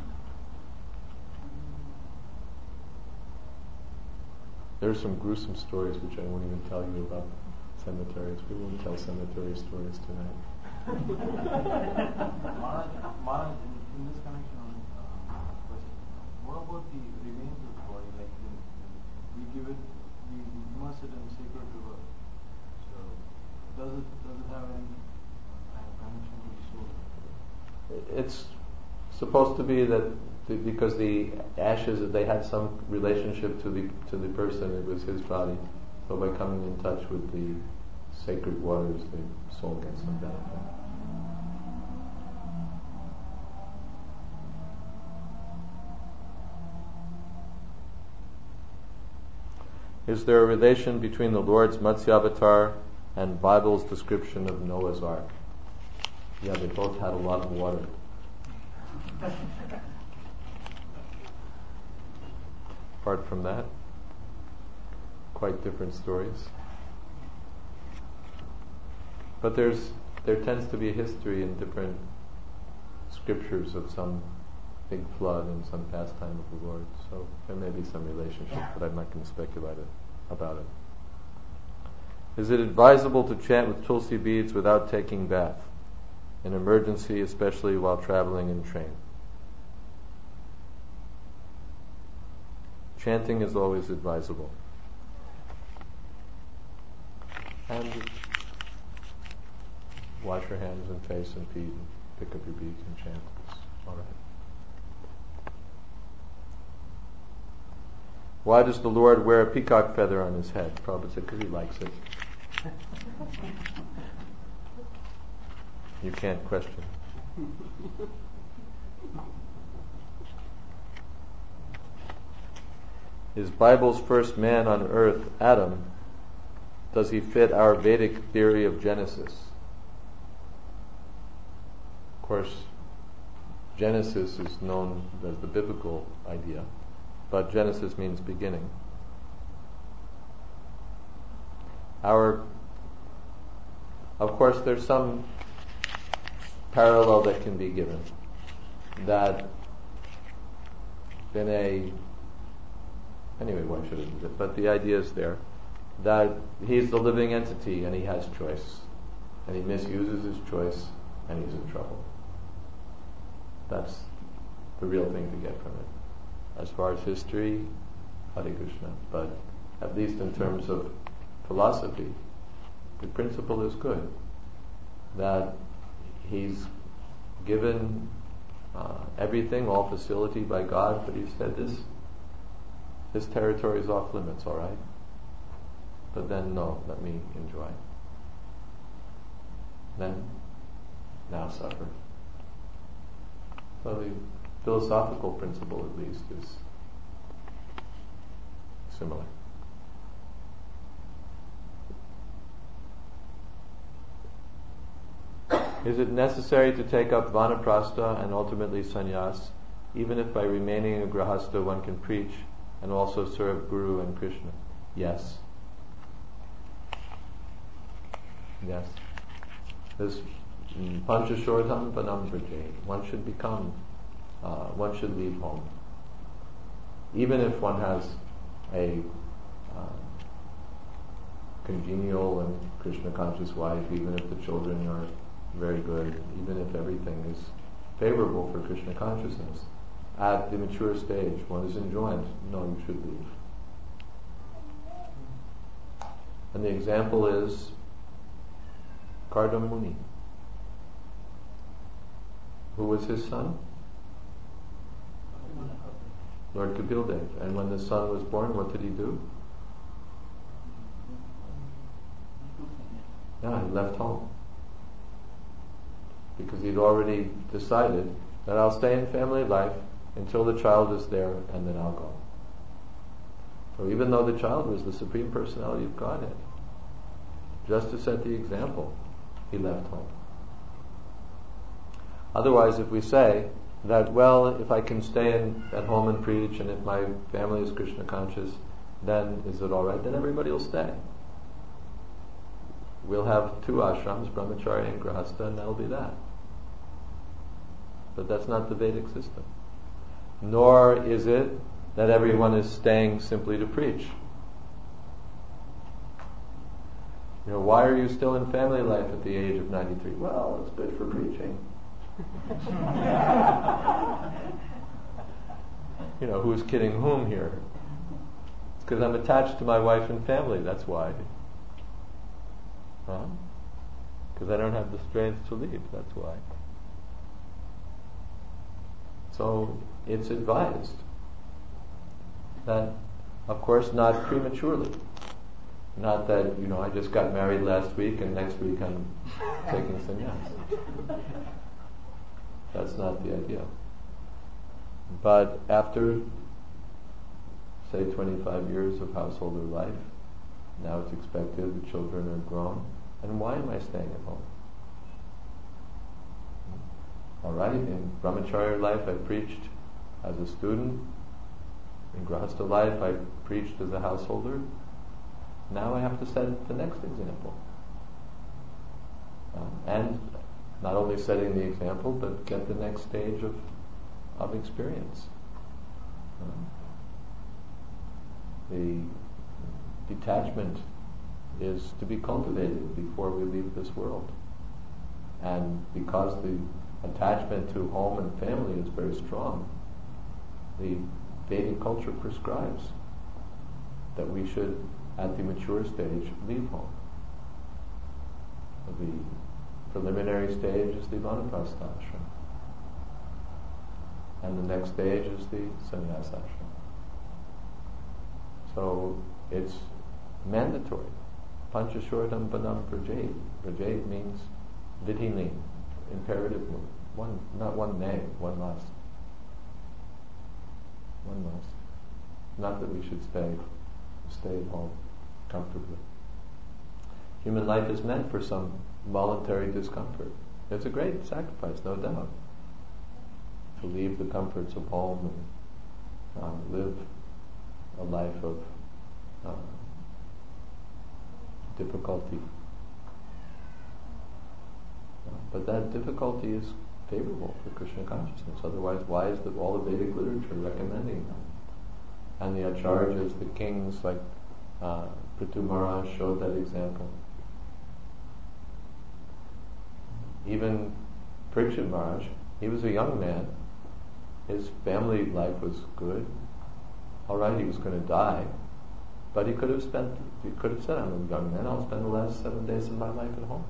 There's some gruesome stories which I won't even tell you about cemeteries. We won't tell cemetery stories tonight. Maharaj, in this connection, what about the remains of the body? Like we give it, we immerse it in sacred river. So does it have any kind of connection to the soul? It's supposed to be that because the ashes, they had some relationship to the person. It was his body. So by coming in touch with the sacred waters, the soul gets some benefit. Is there a relation between the Lord's Matsyavatar and Bible's description of Noah's Ark? Yeah, they both had a lot of water. Apart from that, quite different stories. But there tends to be a history in different scriptures of some big flood and some pastime of the Lord. So there may be some relationship, but I'm not going to speculate about it. Is it advisable to chant with tulsi beads without taking bath? In emergency, especially while traveling in train. Chanting is always advisable. And wash your hands and face and feet and pick up your beads and chant. It's all right. Why does the Lord wear a peacock feather on his head? Prabhupada said, because he likes it. You can't question. Is Bible's first man on earth Adam? Does he fit our Vedic theory of Genesis? Of course, Genesis is known as the biblical idea, but Genesis means beginning. Of course, there's some parallel that can be given, that anyway, one shouldn't use it, but the idea is there, that he's the living entity and he has choice, and he misuses his choice and he's in trouble. That's the real thing to get from it. As far as history, Hare Krishna, but at least in terms of philosophy, the principle is good, that he's given everything, all facility by God, but he said this territory is off limits, all right? But then, no, let me enjoy. Then, now suffer. So the philosophical principle, at least, is similar. Is it necessary to take up vanaprastha and ultimately sannyas, even if by remaining a grahastha one can preach and also serve Guru and Krishna? Yes. Yes. This panchashortam panam vrajay. One should leave home. Even if one has a congenial and Krishna conscious wife, even if the children are very good, even if everything is favorable for Krishna consciousness, at the mature stage, one is enjoined, no, you should leave. And the example is Kardama Muni. Who was his son? Lord Kapil Dev. And when the son was born, what did he do? Yeah, he left home. Because he'd already decided that I'll stay in family life until the child is there and then I'll go. So even though the child was the Supreme Personality of Godhead, just to set the example, he left home. Otherwise, if we say that, well, if I can stay at home and preach, and if my family is Krishna conscious, then is it all right? Then everybody will stay. We'll have 2 ashrams, brahmacharya and grihastha, and that'll be that. But that's not the Vedic system. Nor is it that everyone is staying simply to preach. Why are you still in family life at the age of 93? Well, it's good for preaching. Who's kidding whom here? It's because I'm attached to my wife and family, that's why. Because I don't have the strength to leave, that's why. So it's advised that, of course, not prematurely. Not that, I just got married last week and next week I'm taking sannyas. That's not the idea. But after, say, 25 years of householder life, now it's expected, the children are grown, and why am I staying at home? All right, in brahmacharya life I preached as a student. In grihastha life I preached as a householder. Now I have to set the next example. And not only setting the example, but get the next stage of experience. The detachment is to be cultivated before we leave this world. And because the attachment to home and family is very strong, the Vedic culture prescribes that we should, at the mature stage, leave home. The preliminary stage is the vanaprastha ashram, and the next stage is the sannyas ashram. So it's mandatory. Panchashortam banam vrajet. Vrajet means vidhini, imperative mood. Not one may, one must. One must. Not that we should stay at home comfortably. Human life is meant for some voluntary discomfort. It's a great sacrifice, no doubt, to leave the comforts of home and live a life of difficulty. But that difficulty is favorable for Krishna consciousness. Otherwise, why is all the Vedic literature recommending that? And the acharyas, the kings like Prithu Maharaj showed that example. Even Parikshit Maharaj, he was a young man. His family life was good. All right, he was going to die, but he could have said, I'm a young man, I'll spend the last 7 days of my life at home.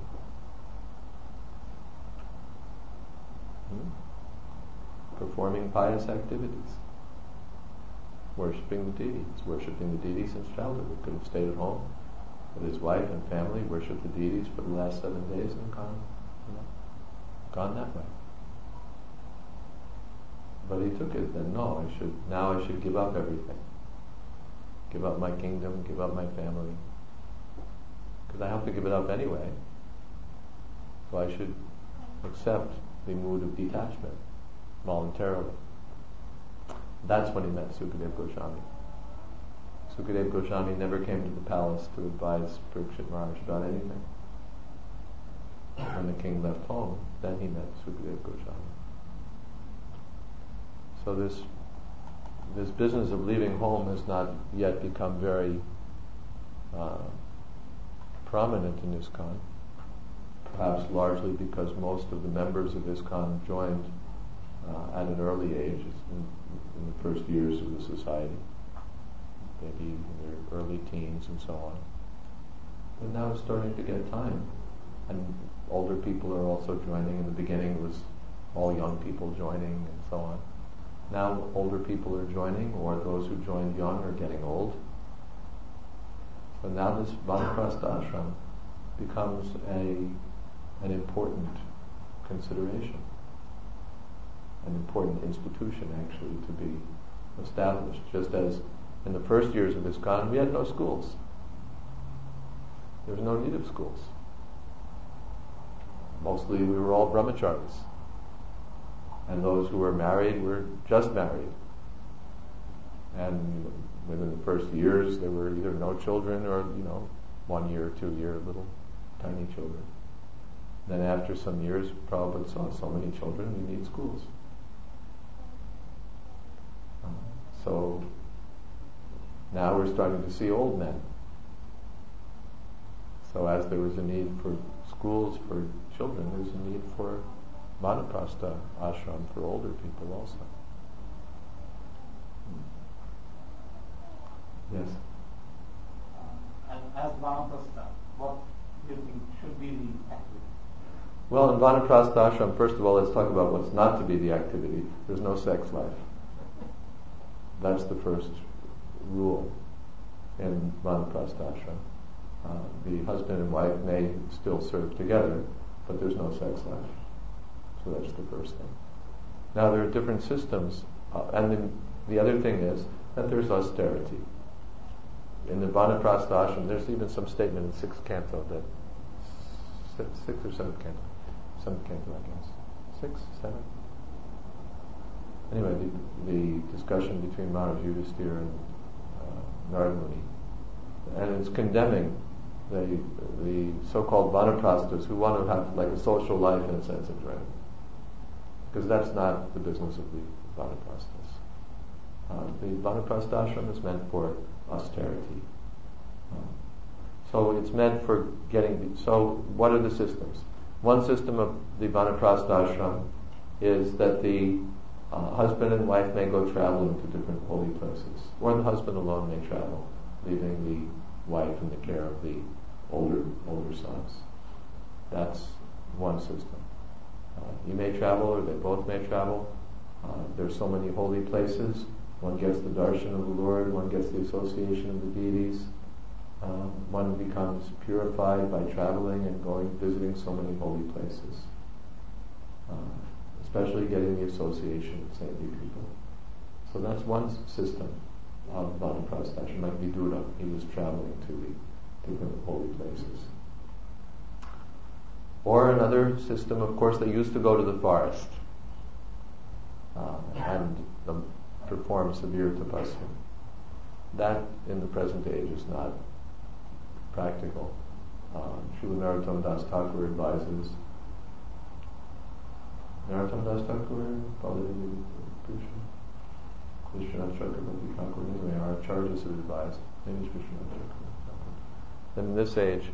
Performing pious activities. Worshipping the deities. Worshipping the deities since childhood. He could have stayed at home with his wife and family, worshipped the deities for the last 7 days and gone that way. But he took it then, no, I should give up everything. Give up my kingdom, give up my family. Because I have to give it up anyway. So I should accept the mood of detachment voluntarily. That's when he met Sukadeva Goswami. Sukadeva Goswami never came to the palace to advise Parikshit Maharaj about anything. When the king left home, then he met Sukadeva Goswami. So this business of leaving home has not yet become very prominent in ISKCON, perhaps largely because most of the members of ISKCON joined at an early age, in the first years of the society, maybe in their early teens and so on. But now it's starting to get time, and older people are also joining. In the beginning it was all young people joining and so on. Now older people are joining, or those who joined young are getting old. So now this Vanaprastha ashram becomes an important consideration, an important institution actually to be established. Just as in the first years of ISKCON we had no schools. There was no need of schools. Mostly we were all brahmacharis. And those who were married were just married. And within the first years there were either no children or, 1 year, 2 year little tiny children. Then after some years, Prabhupada saw so many children, we need schools. So now we're starting to see old men. So as there was a need for schools for children, there's a need for Vanaprastha ashram for older people also. Yes? And as Vanaprastha, what do you think should be the activity? Well, in Vanaprastha ashram, first of all, let's talk about what's not to be the activity. There's no sex life. That's the first rule in Vanaprastha ashram. The husband and wife may still serve together, but there's no sex life. So that's the first thing. Now there are different systems, and then the other thing is that there's austerity. In the Vanaprastha ashram, there's even some statement in 6th canto that 6th or 7th canto, 7th canto, I guess, 6, 7. Anyway, the discussion between Maharaj Yudhisthira and Narada Muni, and it's condemning the so-called Vanaprasthas who want to have like a social life in a sense of right, because that's not the business of the Vanaprasthas. The Vanaprastha ashram is meant for austerity. So it's meant for getting. So what are the systems? One system of the Vanaprastha ashram is that the husband and wife may go traveling to different holy places, or the husband alone may travel, leaving the wife in the care of the older sons. That's one system. You may travel, or they both may travel. There's so many holy places. One gets the darshan of the Lord, one gets the association of the deities. One becomes purified by traveling and visiting so many holy places. Especially getting the association with saintly people. So that's one system of Vanaprastha ashram. Like Vidura, he was traveling to the different holy places. Or another system, of course, they used to go to the forest and perform severe tapasya. That, in the present age, is not practical. Srila Narottam Das Thakur advises. Narottam Das Thakur, Vishwanath Chakravarti Thakur, anyway, our acharyas have advised. Maybe it's Vishwanath Chakravarti. Then in this age,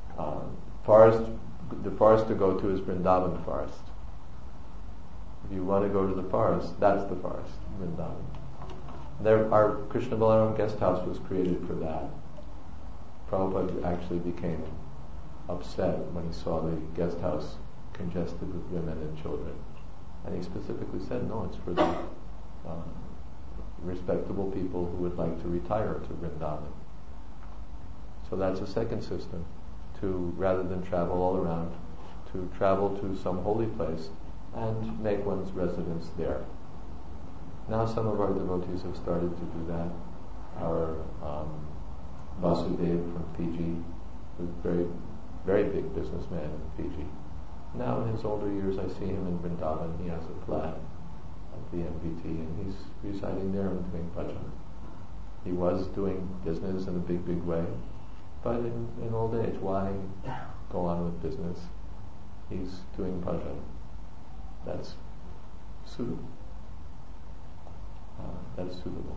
the forest to go to is Vrindavan forest. If you want to go to the forest, that's the forest, Vrindavan. Our Krishna Balaram guest house was created for that. Prabhupada actually became upset when he saw the guest house congested with women and children. And he specifically said, no, it's for the respectable people who would like to retire to Vrindavan. So that's a second system, to, rather than travel all around, to travel to some holy place and make one's residence there. Now some of our devotees have started to do that. Our Vasudev from Fiji, who's a very, very big businessman in Fiji. Now in his older years I see him in Vrindavan. He has a flat at the MVT and he's residing there and doing bhajan. He was doing business in a big, big way, but in old age, why go on with business? He's doing bhajan. That's suitable. That's suitable.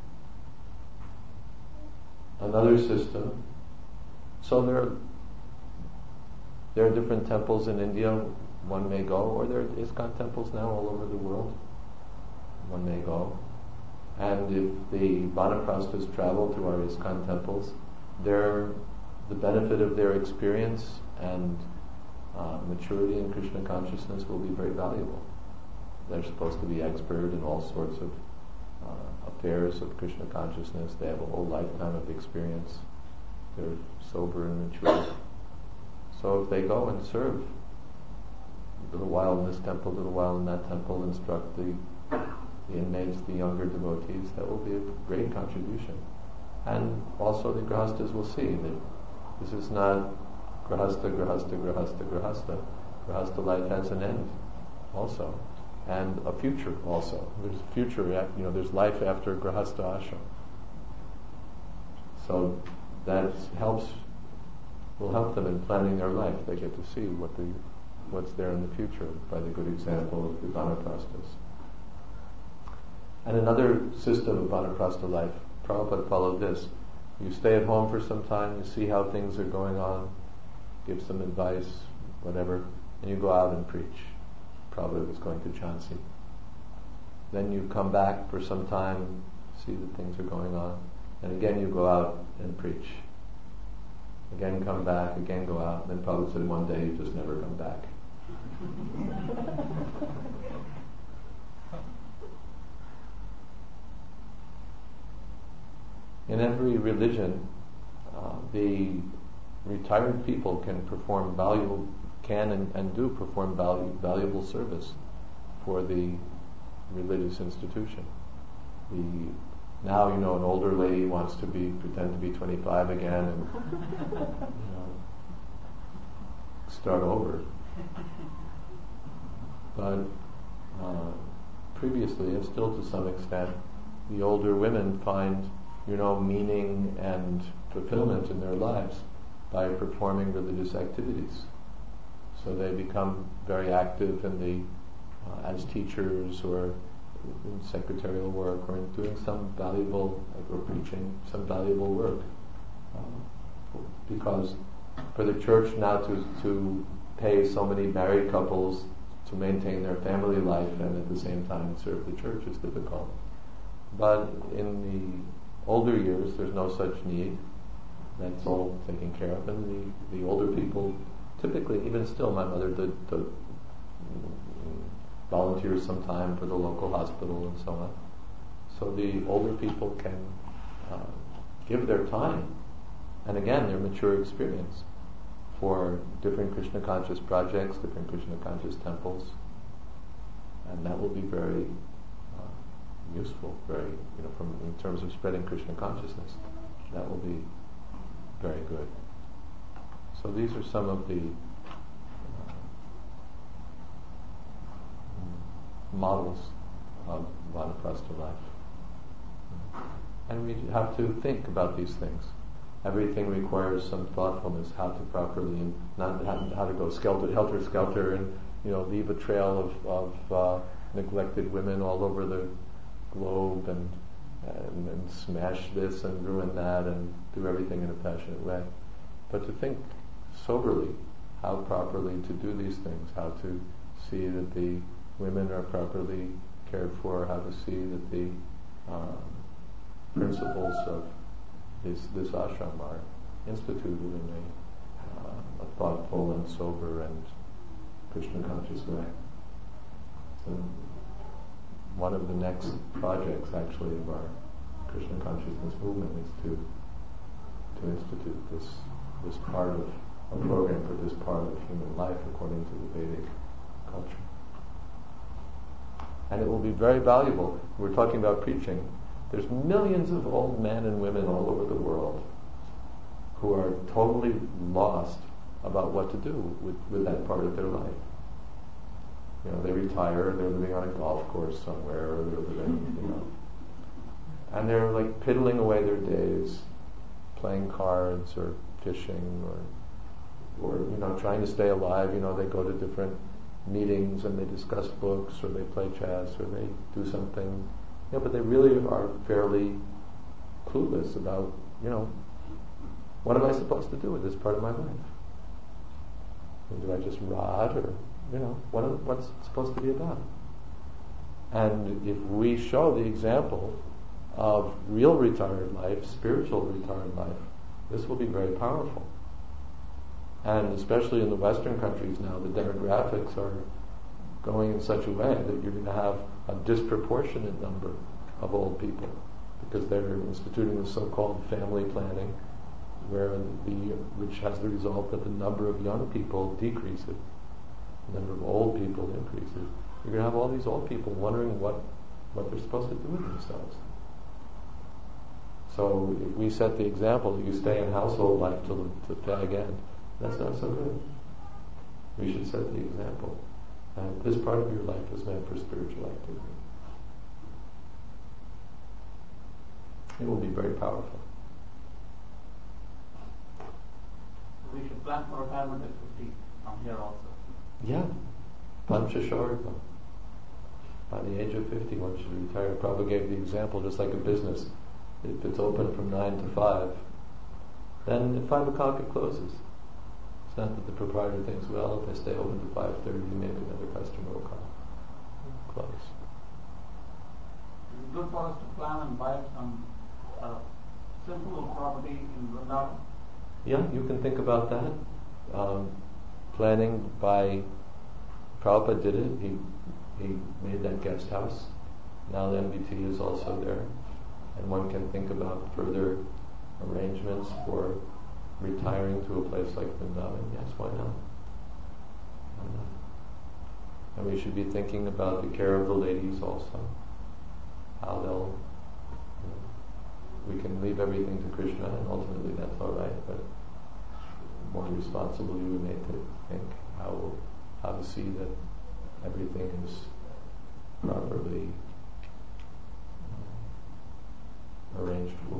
Another system. So there are different temples in India. One may go, or there are ISKCON temples now all over the world. One may go. And if the Vanaprasthas travel to our ISKCON temples, the benefit of their experience and maturity in Krishna consciousness will be very valuable. They're supposed to be expert in all sorts of affairs of Krishna consciousness. They have a whole lifetime of experience. They're sober and mature. So if they go and serve a little while in this temple, a little while in that temple, instruct the inmates, the younger devotees, that will be a great contribution. And also the grahastas will see that This is not grahastha, grahastha, grahastha, grahastha. Grahastha life has an end also, and a future also. There's a future, there's life after grahastha ashram. So that will help them in planning their life. They get to see what's there in the future by the good example of the vanaprasthas. And another system of vanaprastha life, Prabhupada followed this. You stay at home for some time, you see how things are going on, give some advice, whatever, and you go out and preach. Prabhupada was going to Jhansi. Then you come back for some time, see that things are going on, and again you go out and preach. Again come back, again go out, and then Prabhupada said one day you just never come back. In every religion, the retired people can perform and do perform valuable service for the religious institution. Now, an older lady wants to pretend to be 25 again and start over. But previously, and still to some extent, the older women find meaning and fulfillment in their lives by performing religious activities. So they become very active as teachers or in secretarial work or in doing some valuable, or preaching some valuable work. Because for the church now to pay so many married couples to maintain their family life and at the same time serve the church is difficult. But in the older years, there's no such need. That's all taken care of. And the older people, typically, even still, my mother did volunteer some time for the local hospital and so on. So the older people can give their time, and again, their mature experience, for different Krishna conscious projects, different Krishna conscious temples. And that will be very useful, very, in terms of spreading Krishna consciousness, that will be very good. So these are some of the models of vanaprastha life. And we have to think about these things. Everything requires some thoughtfulness, how to properly, not how to go helter-skelter and leave a trail of neglected women all over the globe and smash this and ruin that and do everything in a passionate way. But to think soberly how properly to do these things, how to see that the women are properly cared for, how to see that the principles of this ashram are instituted in a thoughtful and sober and Krishna conscious way. So one of the next projects, actually, of our Krishna consciousness movement is to institute this part of a program for this part of human life according to the Vedic culture. And it will be very valuable. We're talking about preaching. There's millions of old men and women all over the world who are totally lost about what to do with that part of their life. They retire, they're living on a golf course somewhere, or they're living, and they're like piddling away their days, playing cards or fishing or trying to stay alive. They go to different meetings and they discuss books or they play chess or they do something. But they really are fairly clueless about, what am I supposed to do with this part of my life? Do I just rot or, what's it supposed to be about? And if we show the example of real retired life, spiritual retired life, this will be very powerful. And especially in the Western countries now, the demographics are going in such a way that you're going to have a disproportionate number of old people because they're instituting the so-called family planning, which has the result that the number of young people decreases, the number of old people increases. You're going to have all these old people wondering what they're supposed to do with themselves. So if we set the example that you stay in household life to fag end, that's not so good. We should set the example. And this part of your life is meant for spiritual activity. It will be very powerful. We should plan for retirement at 50 from here also. Yeah. Panchasharga. By the age of 50, one should retire. Prabhupada gave the example just like a business. If it's open from 9 to 5, then at 5 o'clock it closes. It's not that the proprietor thinks, well, if I stay open to 5:30, maybe another customer will come. Close. It's good for us to plan and buy some simple property in Vrindavan. Yeah, you can think about that. Planning by Prabhupada did it. He made that guest house. Now the MBT is also there. And one can think about further arrangements for retiring to a place like Vrindavan. Yes, why not? Why not? And we should be thinking about the care of the ladies also. How they'll, we can leave everything to Krishna, and ultimately that's all right, but more responsibly we may think how to see that everything is properly arranged for.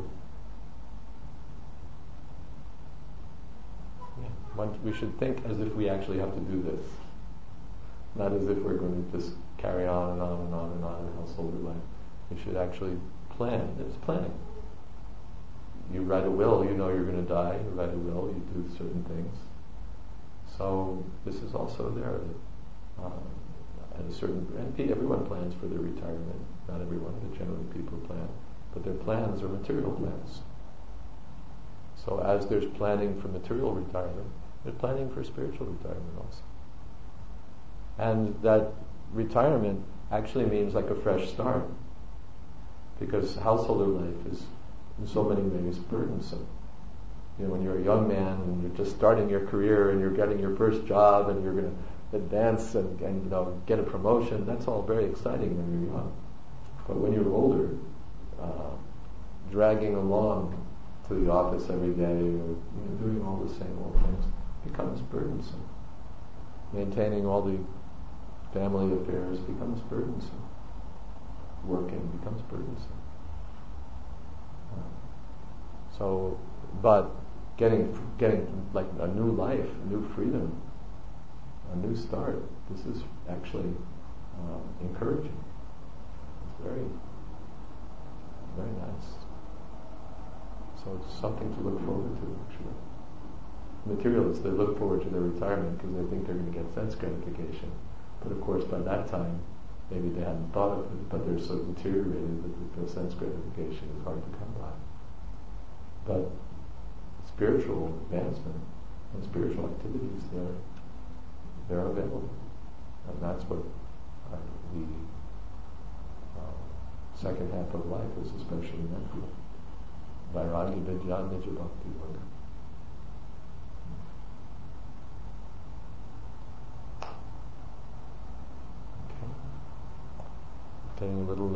Yeah. We should think as if we actually have to do this, not as if we're going to just carry on and on and on and on in household life. We should actually plan. It's planning. You write a will, you know you're going to die. You write a will, you do certain things. So this is also there. At a certain, and everyone plans for their retirement. Not everyone, but generally people plan. But their plans are material plans. So as there's planning for material retirement, there's planning for spiritual retirement also. And that retirement actually means like a fresh start. Because householder life is in so many ways burdensome. When you're a young man and you're just starting your career and you're getting your first job and you're going to advance and get a promotion, that's all very exciting when you're young. But when you're older, dragging along to the office every day or doing all the same old things becomes burdensome. Maintaining all the family affairs becomes burdensome. Working becomes burdensome. But getting like a new life, a new freedom, a new start, this is actually encouraging. It's very, very nice. So it's something to look forward to, actually. Materialists, they look forward to their retirement because they think they're going to get sense gratification. But of course, by that time, maybe they hadn't thought of it, but they're so deteriorated that the sense gratification is hard to come by. But spiritual advancement and spiritual activities, they're available. And that's what the second half of life is especially meant for. Vairagya Vidya Nija Bhakti Yoga. Okay. Getting a little